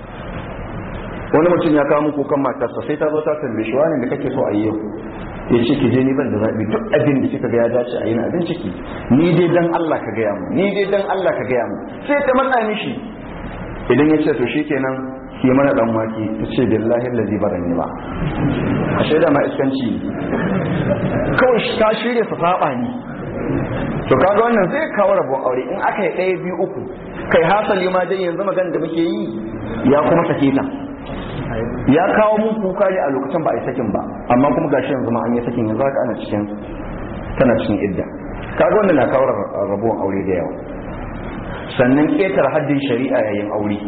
Wani mutum ya kawo muku kan matarsa sai ta zo ta tambaye shi wani da kake so a yi yau, ya ce ki je ni ban da zaɓi, duk abin da kika ga ya dace a yi na abin ciki, ni dai dan Allah ka gaya mu, ni dai dan Allah ka gaya mu. Sai ta matsa mishi, idan ya ce to shikenan ki mana dan wake, ta ce billahi allazi barani ba, a shaida ma iskanci kawai ta shirya su saba ni. To kaga wannan zai kawo rabon aure in aka yi ɗaya biyu uku, kai hasali ma dai yanzu magana da muke yi ya kuma sake ta, ya kawo mun kuka ne a lokacin ba a yi sakin ba, amma kuma gashi yanzu ma an yi sakin, yanzu haka ana cikin tana cikin idda. Kaga wannan na kawo rabuwan aure da yawa. Sannan ƙetare haddin shari'a yayin aure,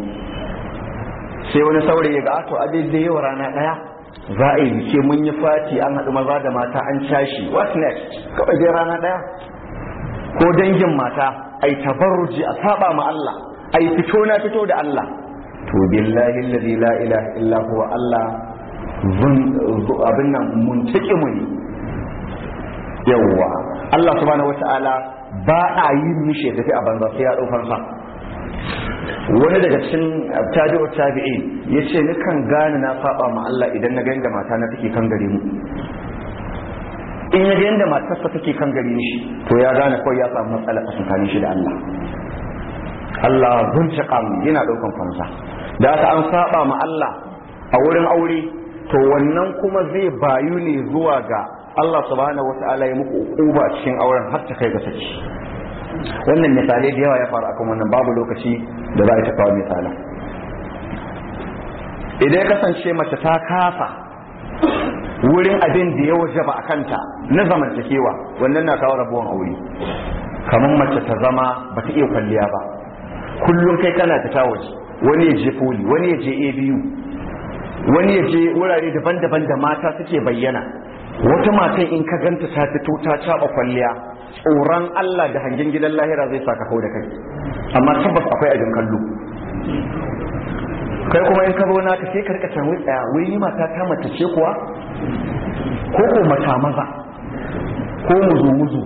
sai wani saurayi ya ga to a daidai yau rana ɗaya za a yi bike, mun yi fati an haɗu maza da mata an cashi, what next? Kawai dai rana ɗaya. Ko dangin mata ai tabarruji a saba ma Allah, ai fito na fito da Allah. To billahi alladhi la ilaha illa huwa Allah abin nan muntaqimu ne. Yawwa Allah subhanahu wataala ba a yi mishi tafi a banza sai ya daukar sa. Wani daga cikin tabi'u tabi'i yace ni kan gane na saba ma Allah idan na ga yanda mata na take kan gare mu. In ya ga yanda matarsa take kan gare shi to ya gane kawai ya samu matsala tsakanin shi da Allah. Allah zuntaqam yana daukan fansa. Da aka an saba ma Allah a wurin aure, to wannan kuma zai bayu ne zuwa ga Allah subhanahu wata'ala ya muku uquba cikin auren har ta kai ga saki. Wannan misalai da yawa ya faru akan wannan, babu lokaci da za a ta kawo misalan. Idan ya kasance mace ta kasa wurin abin da ya wajaba a kanta na zamantakewa, wannan na kawo rabuwan aure. Kamar mace ta zama ba ta iya kwalliya ba, kullum kai kana ta waje, wani ya je poli, wani ya je A B U, wani ya je wurare daban-daban da mata suke bayyana. Wata matan in ka ganta ta fito ta caba kwalliya, tsoron Allah da hangen gidan lahira zai saka kau da kai, amma tabbas akwai abin kallo. Kai kuma in ka zo naka sai ka rika can wai tsaya, wai mata ta mace ce kuwa ko ko mata maza ko muzu muzu,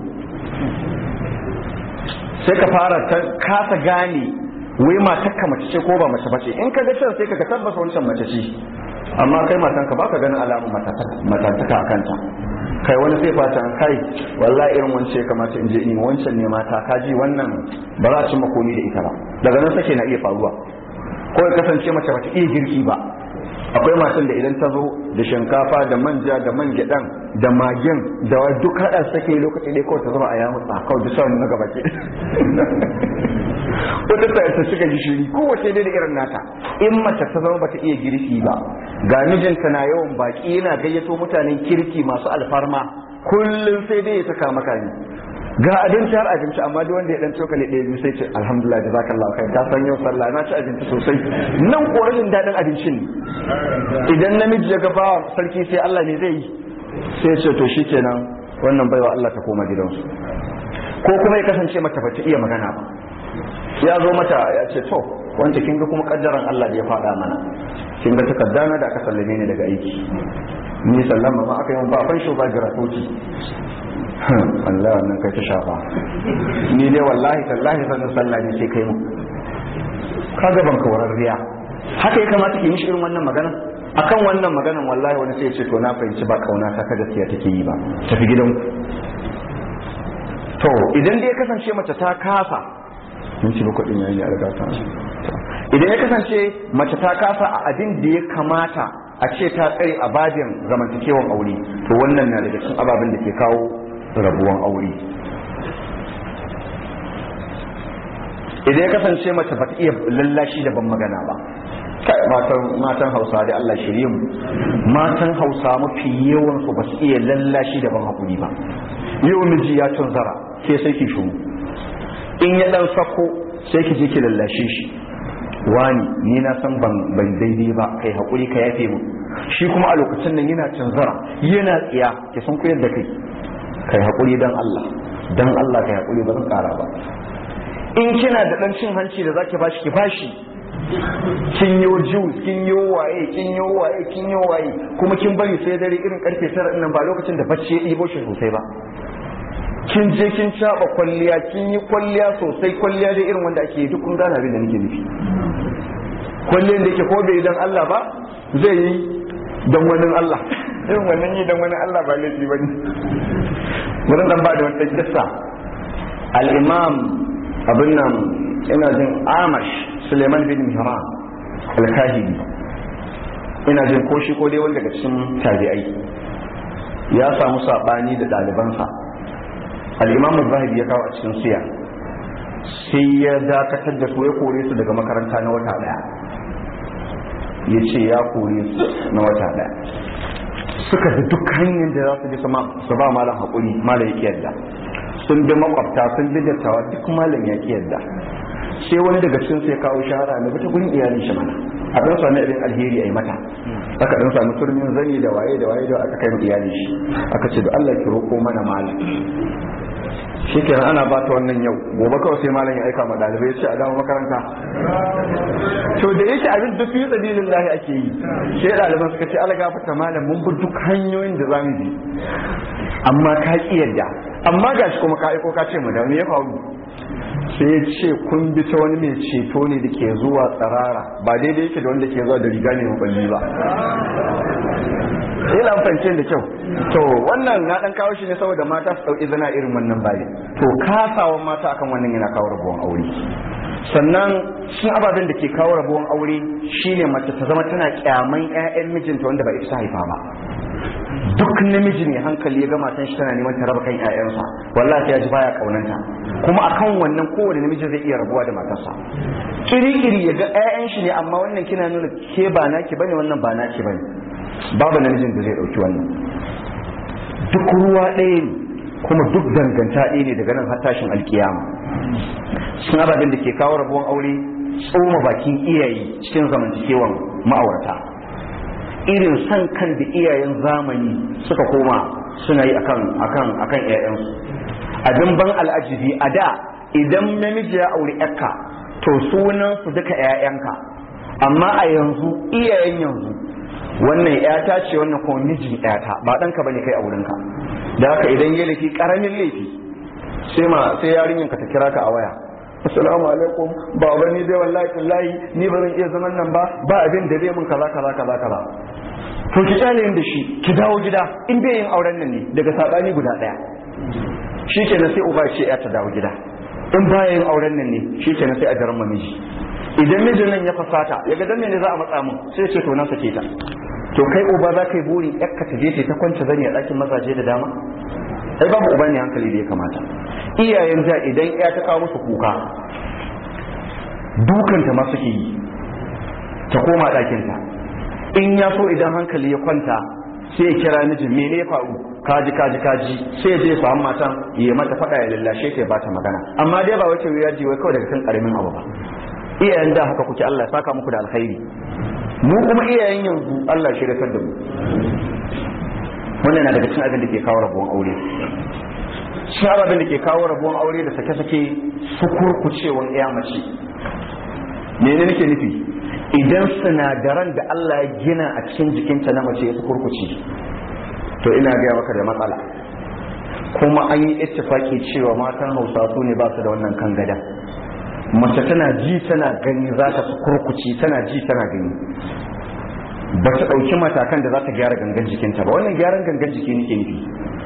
sai ka fara kasa gane wai matar ka mace ce ko ba mace bace. In ka ga cewa sai ka ga tabbas wancan mace ce, amma kai matan ka baka ganin alamun matantaka a kanta. Kai wani sai fata kai wallahi irin wance ya kamata in je in wancan ne mata, kaji wannan ba za a ci makoni da ita ba. Daga nan sake na iya faruwa, ko ya kasance mace bata iya girki ba. Akwai matan da idan ta zo da shinkafa da manja da man gyaɗan da magin da duk haɗa sake lokaci ɗaya kawai ta zama a yamutsa kawai duk sauran na gaba ke. Wata ta suka gishiri kowace dai da irin nata. In mace ta zama bata iya girki ba, ga mijinta na yawan baki yana gayyato mutanen kirki masu alfarma, kullum sai dai ya saka maka ne. Ga abinci har abinci, amma duk wanda ya dan cokali ɗaya biyu sai ce alhamdulillah jazakallahu khair, ka san yau sallah na ci abinci sosai. Nan korafin daɗin abincin ne. Idan namiji ya ga bawa sarki sai Allah ne zai yi, sai ce to shikenan wannan baiwa Allah ta koma gidansu. Ko kuma ya kasance mata bata iya magana ba, ya zo mata ya ce to wanda kin ga kuma kaddaran Allah da ya faɗa mana, kin ga takardana da aka sallame ni daga aiki, ni sallama ma aka yi ba ban shi ba gratuity. Allah wannan kai ta shafa, ni dai wallahi tallahi sanin sallah ne sai kai mu kaga ban kawararriya. Haka ya kamata ki yi shi irin wannan magana. Akan wannan maganan wallahi wani sai ya ce to na fahimci ba kauna ta ka gaskiya take yi ba, tafi gidanku. To idan dai ya kasance mace ta kasa, mun ci kuɗin yayi a riga ta. Idan ya kasance mace ta kasa a abin da ya kamata a ce ta tsare a babin zamantakewan aure, to wannan na daga cikin ababen da ke kawo rabuwan aure. Idan ya kasance mace ba ta iya lallashi da ban magana ba, matan Hausa da Allah shirye mu, matan Hausa mafi yawan su ba su iya lallashi da ban hakuri ba. Yau miji ya tunzara sai sai ki shuru, in ya dan sako sai ki je ki lallashe shi, wani ni na san ban ban daidai ba, kai hakuri ka yafe mu. Shi kuma a lokacin nan yana tunzara yana tsiya, ki san ku yadda kai kai hakuri dan Allah, dan Allah kai hakuri ba zan kara ba. In kina da dan cin hanci da zaki bashi ki bashi, kin yo juice kin yo waye kin yo waye kin yo waye kuma kin bari sai dare irin karfe tara din nan ba lokacin da bacci ya ɗibo shi sosai ba. Kin je kin caba kwalliya kin yi kwalliya sosai, kwalliya dai irin wanda ake duk kun gane abin da nake nufi. Kwalliyan da yake ko bai dan Allah ba zai yi dan wani Allah, irin wannan yi dan wani Allah ba laifi bane. Mun dan ba da wani kissa. Al-Imam abin nan ina jin Amash Suleiman bin Mihran al-Kahili, ina jin ko shi ko dai wanda daga cikin tabi'ai ya samu sabani da ɗalibansa. Al-Imam Az-Zahabi ya kawo a cikin siya, sai ya dakatar da su, ya kore su daga makaranta na wata daya. Ya ce ya kore su na wata daya. Suka bi duk hanyar da za su bi su ba malam haƙuri, malam ya yadda. Sun bi makwabta, sun bi dattawa, duk malam ya yadda. Sai wani daga cikin sai kawo shahara na bata gurin iyalin shi mana, a dan sami irin alheri a yi mata. Aka dan sami turmin zani da waye da waye da aka kai iyalin shi, aka ce da Allah ki roƙo mana malam. Shi kenan ana ba ta wannan yau, gobe kawai sai malam ya aika ma dalibai ya ce a dawo makaranta. To da yake abin duk fi sabilillahi ake yi, sai ɗaliban suka ce Allah gafarta malam mun bi duk hanyoyin da zamu bi, amma ka ki yadda, amma gashi kuma ka aiko ka ce mu da me ya faru. Sai ya ce kun bi ta wani mai ceto ne da ke zuwa tsarara, ba daidai yake da wanda ke zuwa da riga ne maballi ba. Ila amfance da kyau. To wannan na dan kawo shi ne saboda mata su dauki zana irin wannan bayi. To kasawan mata akan wannan yana kawo rabuwan aure. Sannan shi ababen da ke kawo rabuwan aure shine mace ta zama tana kyaman ƴaƴan mijinta wanda ba ita ta haifa ba. Duk namiji ne hankali ya ga matan shi tana neman ta raba kan ƴaƴansa, wallahi ya ji baya kaunanta. Kuma akan wannan kowane namiji zai iya rabuwa da matarsa. Kiri-kiri ya ga ƴaƴan shi ne, amma wannan kina nuna ke ba naki bane, wannan ba naki bane. Babu namijin da zai dauki wannan. Duk ruwa ɗaya ne, kuma duk danganta ɗaya ne daga nan har tashin alkiyama. Sun ababen da ke kawo rabuwan aure tsoma bakin iyaye cikin zamantakewan ma'aurata. Irin san kan da iyayen zamani suka koma suna yi akan akan akan ƴaƴansu. Abin ban al'ajibi a da idan namiji ya auri ƴarka to sunan su duka ƴaƴanka, amma a yanzu iyayen yanzu wannan ƴata ce wannan kuma mijin ƴata, ba ɗanka bane kai aurenka. Da haka idan ya laifi karamin laifi sai ma sai yarinyan ka ta kira ka a waya, assalamu alaikum baba ni dai wallahi wallahi ni ba zan iya zaman nan ba, ba abin da zai mun kaza kaza kaza kaza. To ki kyale da shi, ki dawo gida, in bai yin auren nan ne daga sabani guda daya, shikenan sai uba ce ya ta dawo gida. In ba yin auren nan ne shikenan sai a jaran miji. Idan mijin nan ya fasata ya ga dan ne za a matsa mun, sai ce to na sake ta. To kai uba za ka yi burin yakka ta je ta kwanta zani a ɗakin mazaje da dama? Ai babu uba ne hankali da ya kamata. Iyayen da idan ya ta kawo musu kuka dukanta ma suke yi, ta koma ɗakinta. In ya so idan hankali ya kwanta sai ya kira mijin, mene ya faru, kaji kaji kaji, sai ya je samu matan ya mata faɗa ya lallashe ta ya bata magana. Amma dai ba wace ya ji wai kawai daga kan karamin abu ba. Iyayen da haka kuke, Allah ya saka muku da alkhairi. Mu kuma iyayen yanzu Allah ya shirya da mu. Wannan na daga cikin abin da ke kawo rabuwan aure. Shi abin da ke kawo rabuwan aure da sake-sake sukurkucewan iya mace. Mene nake nufi? idan sinadaran da Allah ya gina a cikin jikinta na mace ya kurkuce to ina gaya maka da matsala. Kuma an yi ittifaki cewa matan Hausa su ne ba su da wannan kan gada. Mace tana ji tana gani za ta kurkuce, tana ji tana gani, ba ta ɗauki matakan da za ta gyara gangan jikinta ba. Wannan gyaran gangan jiki nake nufi.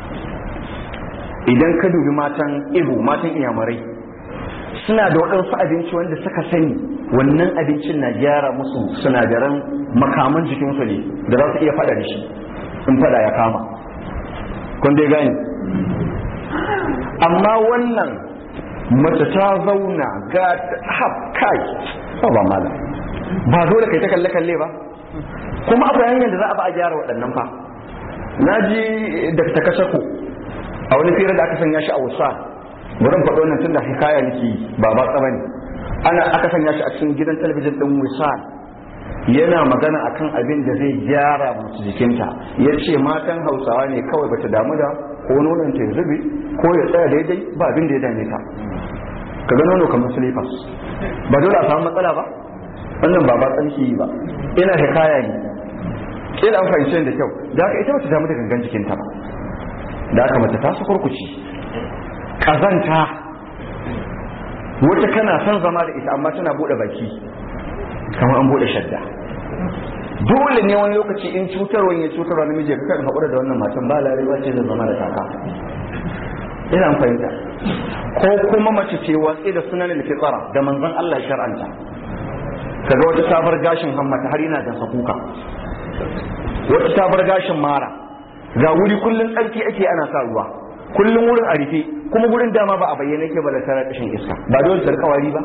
Idan ka dubi matan Igbo, matan Iyamurai, suna da waɗansu abinci wanda suka sani wannan abincin na gyara musu sinadaran makaman jikinsu ne da za su iya faɗa da shi in faɗa ya kama. Kun dai gani? Amma wannan mace ta zauna ga kai ba malam, ba dole kai ta kalle kalle ba, kuma akwai hanyar da za a ba a gyara waɗannan fa. Na ji da ta kashe ku a wani fira da aka sanya shi a wasa, wurin faɗo nan tun da hikaya nake ba ba tsaba ne, ana aka sanya shi a cikin gidan talabijin ɗin wasa, yana magana akan abin da zai gyara musu jikinta. Ya ce matan Hausawa ne kawai bata damu da ko nonon ta zubi ko ya tsaya daidai, ba abin da ya dame ta. Ka ga nono kamar slippers, ba dole a samu matsala ba. Wannan ba ba tsanki ba, ina hikaya ne, kila an fahimci da kyau. Da haka ita bata damu da gangan jikinta ba, da haka mace ta su kurkuci kazanta, wata kana son zama da ita amma tana bude baki kamar an bude shadda. Dole ne wani lokaci in cutarwa ya cutarwa namiji ka kan haƙura da wannan matan, ba larewa ce da zama da kaka. Ina fahimta. Ko kuma mace ce watsi da sunan al-fitra da manzon Allah shar'anta, kaga wata sabar gashin hammata har yana da sakuka, wata sabar gashin mara, ga wuri kullun tsarki ake ana sa ruwa, kullun wurin a rufe, kuma gurin dama ba a bayyana yake ba da tare kashin iska. Ba dole ta rika wari ba,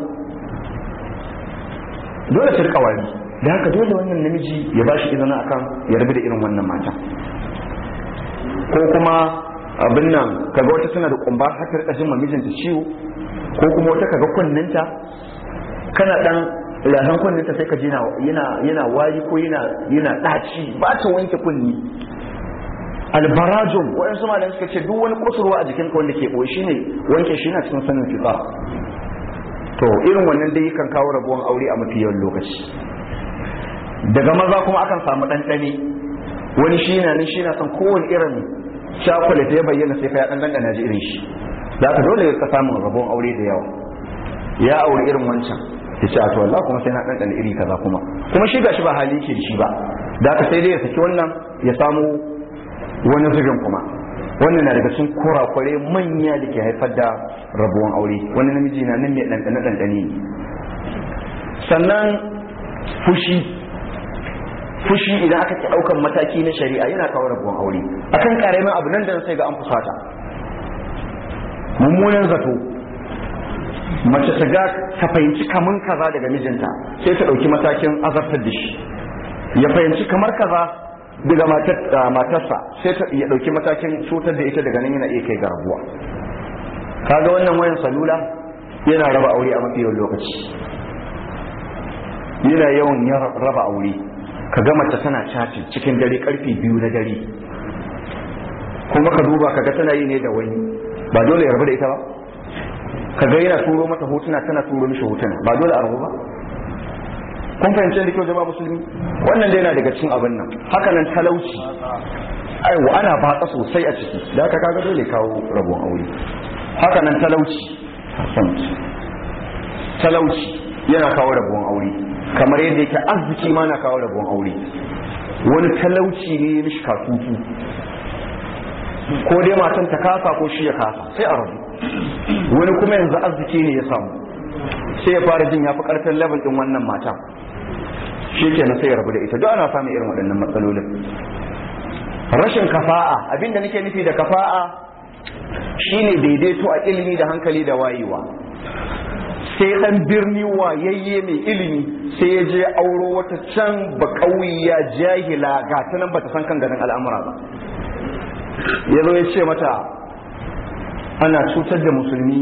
dole ta rika wari. Da haka dole wannan namiji ya bashi izina akan ya rabu da irin wannan mata. Ko kuma abin nan kaga wata tana da kumba haka rika jin mijinta ciwo, ko kuma wata kaga kunninta kana dan lahan kunninta sai ka ji yana yana wari ko yana yana daci, ba ta wanke kunni. Albarajum waɗansu malamai suka ce duk wani kusurwa a jikinka wanda ke ɓoye shine wanke shi na cikin sanin fitra. To irin wannan dai kan kawo rabuwan aure a mafi yawan lokaci. Daga maza kuma akan samu ɗanɗane, wani shi na ni shi na son kowane irin chocolate ya bayyana sai ka ya ɗanɗana ji irin shi. Da haka dole ka samu rabuwan aure da yawa. Ya aure irin wancan ya ce a to Allah kuma sai na ɗanɗana iri kaza kuma kuma shi gashi ba hali yake da shi ba. Da haka sai dai ya saki wannan ya samu wani zubin kuma. Wannan na daga cikin kurakurai manya da ke haifar da rabuwan aure. Wani namiji na nan mai ɗanɗane ɗanɗane ne. Sannan fushi fushi idan aka ki ɗaukan mataki na shari'a yana kawo rabuwan aure. Akan ƙaramin abu nan da sai ga an fusata, mummunan zato, mace ta ga ta fahimci kamar kaza daga mijinta sai ta ɗauki matakin azabtar da shi, ya fahimci kamar kaza daga matarsa sai ta ya ɗauki matakin cutar da ita, daga nan yana iya kai ga rabuwa. Kaga wannan wayan salula yana raba aure a mafi yawan lokaci, yana yawan raba aure. Ka ga mace tana chatting cikin dare karfe biyu na dare, kuma ka duba ka ga tana yi ne da wani, ba dole ya rabu da ita ba. Ka ga yana turo mata hotuna, tana turo mishi hotuna, ba dole a rabu ba. Kun fahimci da kyau jama'a musulmi? Wannan dai yana daga cikin abin nan. Haka nan talauci, aiwa ana batsa sosai a ciki, da haka kaga dole kawo rabuwan aure. Haka nan talauci, talauci yana kawo rabuwan aure, kamar yadda yake arziki ma na kawo rabuwan aure. Wani talauci ne ya mishi kasutu, ko dai matan ta kasa ko shi ya kasa sai a rabu. Wani kuma yanzu arziki ne ya samu sai ya fara jin ya fi karfin level din wannan mata, shi kenan sai ya rabu da ita. Duk ana samun irin waɗannan matsalolin. Rashin kafa'a, abinda nake nufi da kafa'a shine daidaito a ilimi da hankali da wayewa. Sai dan birni wayayye mai ilimi sai ya je auro wata can ba kauya jahila ga ta nan bata san kan ganin al'amura ba, ya zo ya ce mata ana cutar da musulmi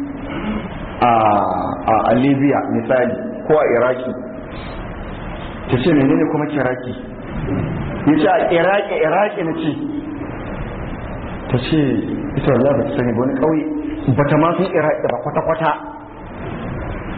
a Libya misali ko a Iraki. Ta ce menene kuma Iraki? Ya ce a Iraki Iraki na ce. Ta ce ita wallah ba ta sani ba, wani kauye ba ta ma sun Iraki ba kwata-kwata.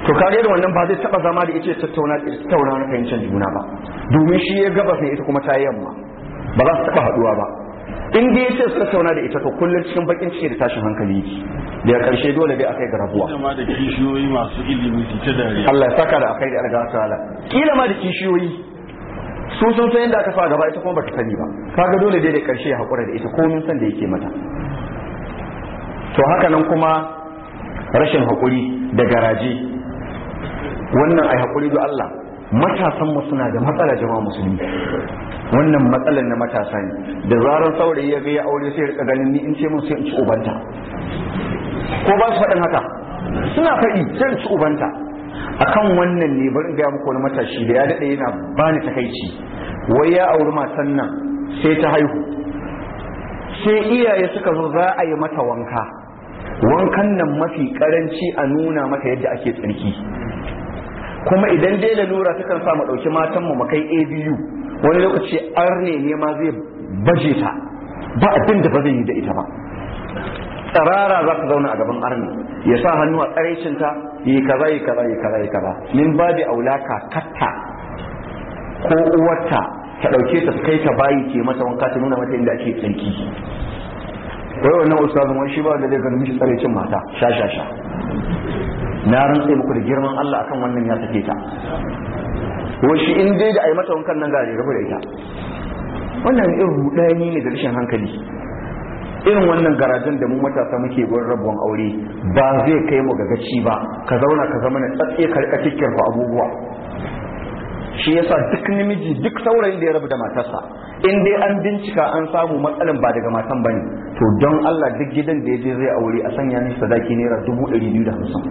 to kage da wannan ba zai taba zama da ita tattauna tattauna na fahimtar juna ba, domin shi ya gabas ne ita kuma ta yamma, ba za su taba haduwa ba. in dai yace su tattauna da ita to kullun cikin bakin ciki da tashin hankali yake, daga karshe dole dai akai ga rabuwa. Kila ma da kishiyoyi masu ilimi su ta dariya. Allah ya saka da akai da alga ta'ala. Kila ma da kishiyoyi su sun san yadda aka sa gaba ita kuma bata sani ba, kaga dole dai da karshe ya hakura da ita komin san da yake mata. To haka nan kuma rashin hakuri da garaje, wannan ai hakuri da Allah. Matasan mu suna da matsala jama'a musulmi, wannan matsalar na matasa ne. Da zarar saurayi ya ga ya aure sai ya rika ganin ni in ce mun sai in ci ubanta, ko ba su faɗin haka? Suna faɗi sai in ci ubanta. Akan wannan ne bari in ga muku wani matashi da ya dade yana bani takaici, wai ya auri matan nan sai ta haihu, sai iyaye suka zo za a yi mata wanka, wankan nan mafi karanci a nuna mata yadda ake tsarki, kuma idan dai lalura ta kan sa mu dauki matan mu kai A B U, wani lokaci arne ne ma zai baje ta, ba abin da ba zai yi da ita ba. Tsarara za ta zauna a gaban arne, ya sa hannu a tsaraicinta, yi kaza yi kaza yi kaza yi kaza. Min ba da aulaka katta ko uwarta ta dauke ta kai ta bayi ke mata wanka ta nuna mata inda ake tsinki. Wai wannan ustazin wani shi ba da zai gani mishi tsaraicin mata sha sha sha. Na rantse muku da girman Allah akan wannan ya sake ta. Wai shi in dai da ayi mata wankan nan gare rabu da ita. Wannan irin rudani ne da rashin hankali. Irin wannan garajen da mu matasa muke gurin rabuwan aure ba zai kai mu gagaci ba, ka zauna ka zama na tsatse ka rika kikkirfa abubuwa. Shi yasa duk namiji duk saurayin da ya rabu da matarsa in dai an bincika an samu matsalan ba daga matan bane, to don Allah duk gidan da ya je zai aure a sanya ni sadaki naira dubu ɗari biyu da hamsin.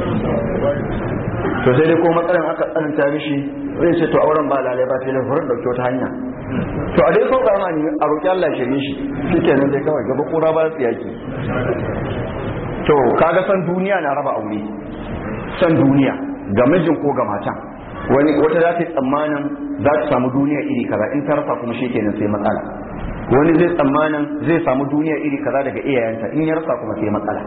To sai dai ko matsalan aka tsananta mishi zai ce to auren ba lalai ba sai da furin dauke wata hanya. To a dai sauka ma ni a roƙi Allah shirye shi, shikenan dai kawai gaba kura ba su yaki. To kaga san duniya na raba aure, san duniya ga mijin ko ga matan. Wani wata za ta yi tsammanin za ta samu duniya iri kaza, in ta rasa kuma shikenan sai matsala. Wani zai tsammanin zai samu duniya iri kaza daga iyayenta, in ya rasa kuma sai matsala.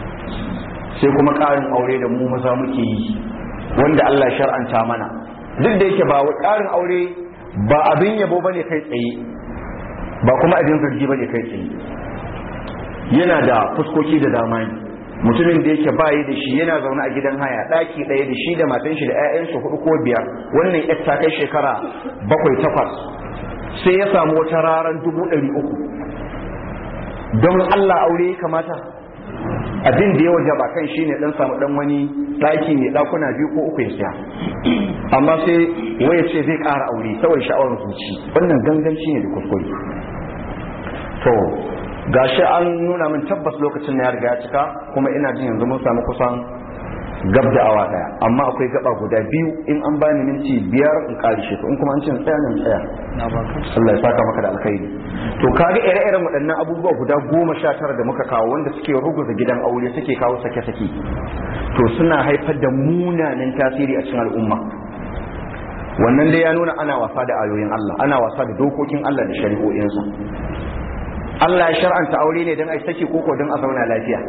Sai kuma ƙarin aure da mu maza muke yi, wanda Allah ya shar'anta mana. Duk da yake ba ƙarin aure ba abin yabo bane kai tsaye, ba kuma abin zargi bane kai tsaye. Yana da fuskoki da dama ne. Mutumin da yake bayi da shi yana zaune a gidan haya daki ɗaya da shi da matan shi da ƴaƴansu hudu ko biyar, wannan ƴar ta kai shekara bakwai takwas, sai ya samu wata raran dubu ɗari uku. Don Allah aure ya kamata? Abin da ya waje ba kan shi ne dan samu dan wani daki mai dakuna biyu ko uku ya siya, amma sai waya ce zai ƙara aure saboda sha'awar zuci. Wannan ganganci ne da kuskure. To gashi an nuna min tabbas lokacin na ya riga ya cika, kuma ina jin yanzu mun samu kusan gab da awa daya, amma akwai gaba guda biyu in an bani minti biyar in karishe to in kuma an ce tsaya nan tsaya. Allah ya saka maka da alkhairi. To kaga ire-iren waɗannan abubuwa guda goma sha tara da muka kawo wanda suke ruguza gidan aure, suke kawo sake-sake, to suna haifar da munanan tasiri a cikin al'umma. Wannan dai ya nuna ana wasa da ayoyin Allah, ana wasa da dokokin Allah da shari'o'insa. Allah ya shar'anta aure ne don a saki koko don a zauna lafiya,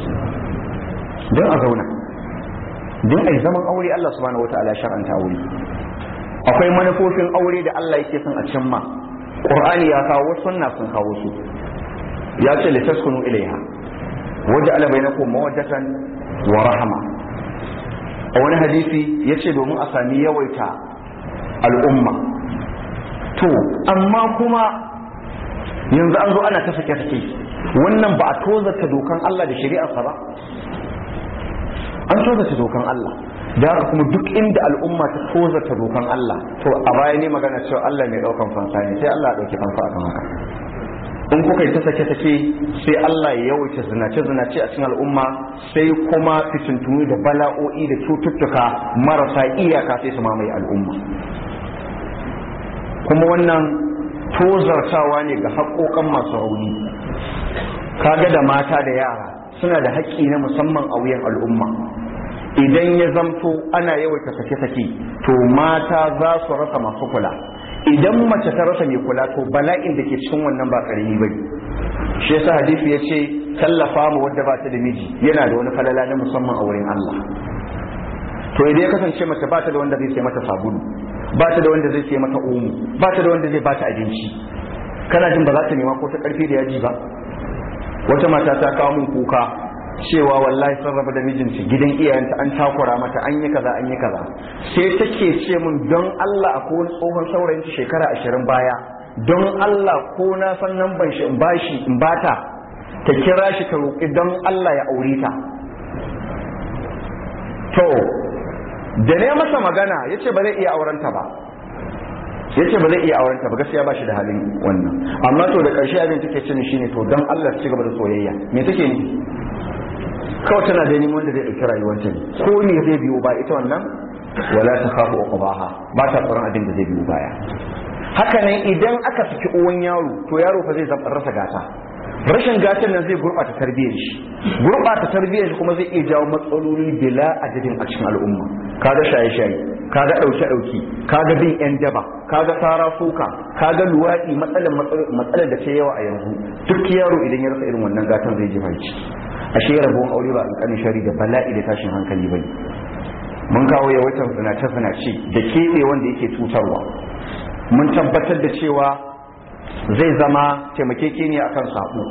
don a zauna don a zaman aure. Allah subhanahu wataala ya shar'anta aure. Akwai manufofin aure da Allah yake son a cimma. Qur'ani ya kawo, sunna sun kawo su. Ya ce litaskunu ilaiha waja'ala bainakum mawaddatan wa rahma. A wani hadisi yace domin a sami yawaita al'umma. To amma kuma yanzu an zo ana ta sake sake, wannan ba a tozarta dokan Allah da shari'arsa ba, an tozarta dokan Allah. Da haka kuma duk inda al'umma ta tozarta dokan Allah, to a baya ne magana cewa Allah mai daukan fansa ne, sai Allah ya dauki fansa akan haka. In kuka yi ta sake sake sai Allah ya yawaita zinace zinace a cikin al'umma, sai kuma fitintunu da bala'o'i da cututtuka marasa iyaka sai su mamaye al'umma. Kuma wannan tozartawa ne ga haƙoƙan masu rauni. Kaga da mata da yara suna da haƙƙi na musamman a wuyan al'umma. Idan ya zamto ana yawaita sake-sake, to mata za su rasa masu kula. Idan mace ta rasa mai kula, to bala'in da ke cikin wannan ba ƙarami ba ne. Shi yasa hadisi ya ce tallafa mu wadda ba ta da miji yana da wani falala na musamman a wurin Allah. to idan ya kasance mace ba ta da wanda zai sai mata sabulu, ba ta da wanda zai sai mata omo, ba ta da wanda zai ba ta abinci, kana jin ba za ta nema ko ta karfi da yaji ba? Wata mata ta kawo min kuka cewa wallahi sun raba da mijinta, gidan iyayenta an takura mata, an yi kaza an yi kaza. Sai take ce min don Allah akwai wani tsohon saurayin ta shekara ashirin baya, don Allah ko na san nan ban shi in bashi in bata ta kira shi ta roƙi don Allah ya aure ta. To da ne masa magana yace ba zai iya aurenta ba, yace ba zai iya aurenta ba, gaskiya ba shi da halin wannan. Amma to da ƙarshe abin take ce shine to don Allah ci gaba da soyayya. Me take ni? Kawai tana da neman wanda zai ɗauki rayuwarta ne, ko ne zai biyo ba ita wannan wala ta khafu uqbaha, ba ta tsoron abin da zai biyo baya. Haka nan idan aka saki uwan yaro, to yaro fa zai rasa gata. Rashin gatan nan zai gurɓata tarbiyyar shi, gurɓata tarbiyyar shi kuma zai iya jawo matsaloli bila adadin a cikin al'umma. Kaga shaye-shaye, kaga ɗauke-ɗauke, kaga bin yan daba, kaga sara suka, kaga luwaɗi, matsalar matsalar da ta yawa a yanzu. Duk yaro idan ya rasa irin wannan gatan zai ji farci. Ashe rabuwan aure ba ƙanƙanin shari da bala'i da tashin hankali bane. Mun kawo yawaitar zinace-zinace da keɓe wanda yake cutarwa. Mun tabbatar da cewa zai zama taimakekeniya akan sabo.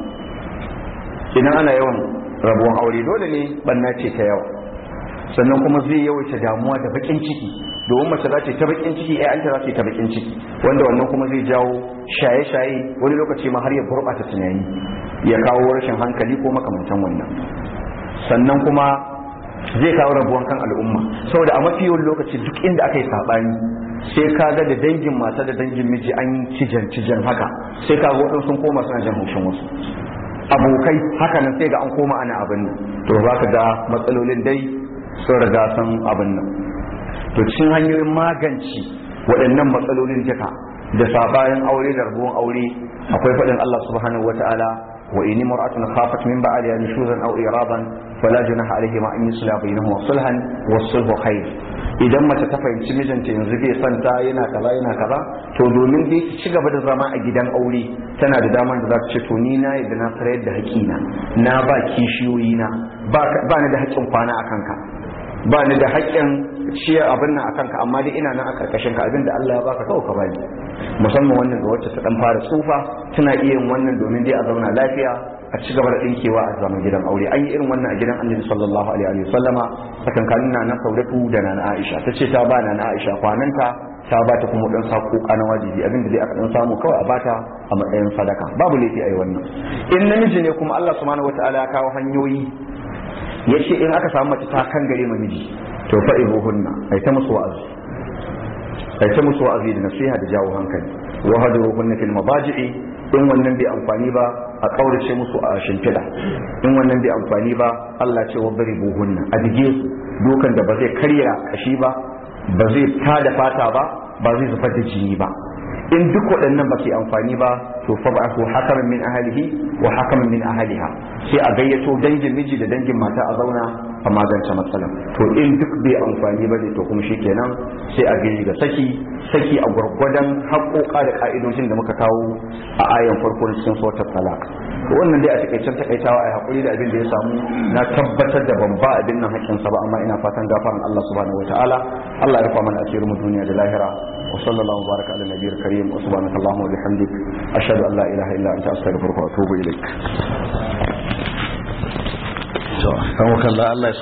Idan ana yawan rabuwan aure dole ne banna ce ta yawa, sannan kuma zai yawaita damuwa da bakin ciki, domin mace za ta ta bakin ciki ƴaƴanta za ta ta bakin ciki, wanda wannan kuma zai jawo shaye-shaye, wani lokaci ma har ya gurɓata tunani, ya kawo rashin hankali ko makamantan wannan. Sannan kuma zai kawo rabuwan kan al'umma, saboda a mafi yawan lokaci duk inda aka yi saɓani sai kaga da dangin mata da dangin miji an cijan cijan haka, sai kaga waɗansu sun koma suna jan haushin wasu abokai, haka nan sai ga an koma ana abin nan. To za ka ga matsalolin dai sun riga sun abin nan. To cikin hanyoyin magance waɗannan matsalolin duka da sabayin aure da rabuwan aure akwai faɗin Allah subhanahu wataala wa in imra'atun khafat min ba'liha nushuzan aw iradan fala junaha alayhi ma an yusla bainahuma sulhan was-sulhu khair. Idan mace ta fahimci mijinta yanzu bai son ta yana kaza yana kaza, to domin dai ci gaba da zama a gidan aure tana da damar da za ta ce to ni na yadda na sarayar da haƙina, na ba kishiyoyi na, ba ni da haƙƙin kwana a kanka, ba ni da haƙƙin ciyar abin nan a kanka, amma dai ina nan a karkashin ka, abin da Allah ya baka kawai ka bani. Musamman wannan ga wacce ta dan fara tsufa tana iya yin wannan domin dai a zauna lafiya, a ci gaba da dinkewa a zaman gidan aure. An yi irin wannan a gidan Annabi sallallahu alaihi wa sallama tsakankanin na Saudatu da na Aisha. Ta ce ta ba na Aisha kwananta, ta ba ta kuma dan sako kana wajibi, abin da dai aka dan samu kawai a bata a matsayin sadaka, babu laifi a yi wannan. In namiji ne kuma Allah subhanahu wataala ya kawo hanyoyi, yace in aka samu mace ta kan gare miji to fa ibuhunna ai ta musu wa'azi, ai ta musu wa'azi da nasiha da jawo hankali. Wa hadruhunna fil mabaji'i, in wannan bai amfani ba a kaurace musu a shimfiɗa, in wannan bai amfani ba Allah ce wa daribuhunna, a dige su dokan da ba zai karya kashi ba, ba zai tada fata ba, ba zai zubar da jini ba. In duk waɗannan ba ke amfani ba to fa ba ko hakaman min ahlihi wa hakaman min ahliha, sai a gayyato dangin miji da dangin mata a zauna a magance matsalar. To in duk bai amfani ba ne to kuma shikenan sai a gani ga saki saki a gwargwadon haƙoƙa da ka'idojin da muka kawo a ayan farko cikin suratul talaq. To wannan dai a takaicen takaitawa ai hakuri da abin da ya samu, na tabbatar da ban ba abin nan haƙƙin sa ba, amma ina fatan gafaran Allah subhanahu wataala. Allah ya rufa mana asirin mu duniya da lahira. Wa sallallahu baraka ala nabiyil karim wa subhanakallahumma wa bihamdik ashhadu an la ilaha illa anta astaghfiruka wa atubu ilaik. To kan Allah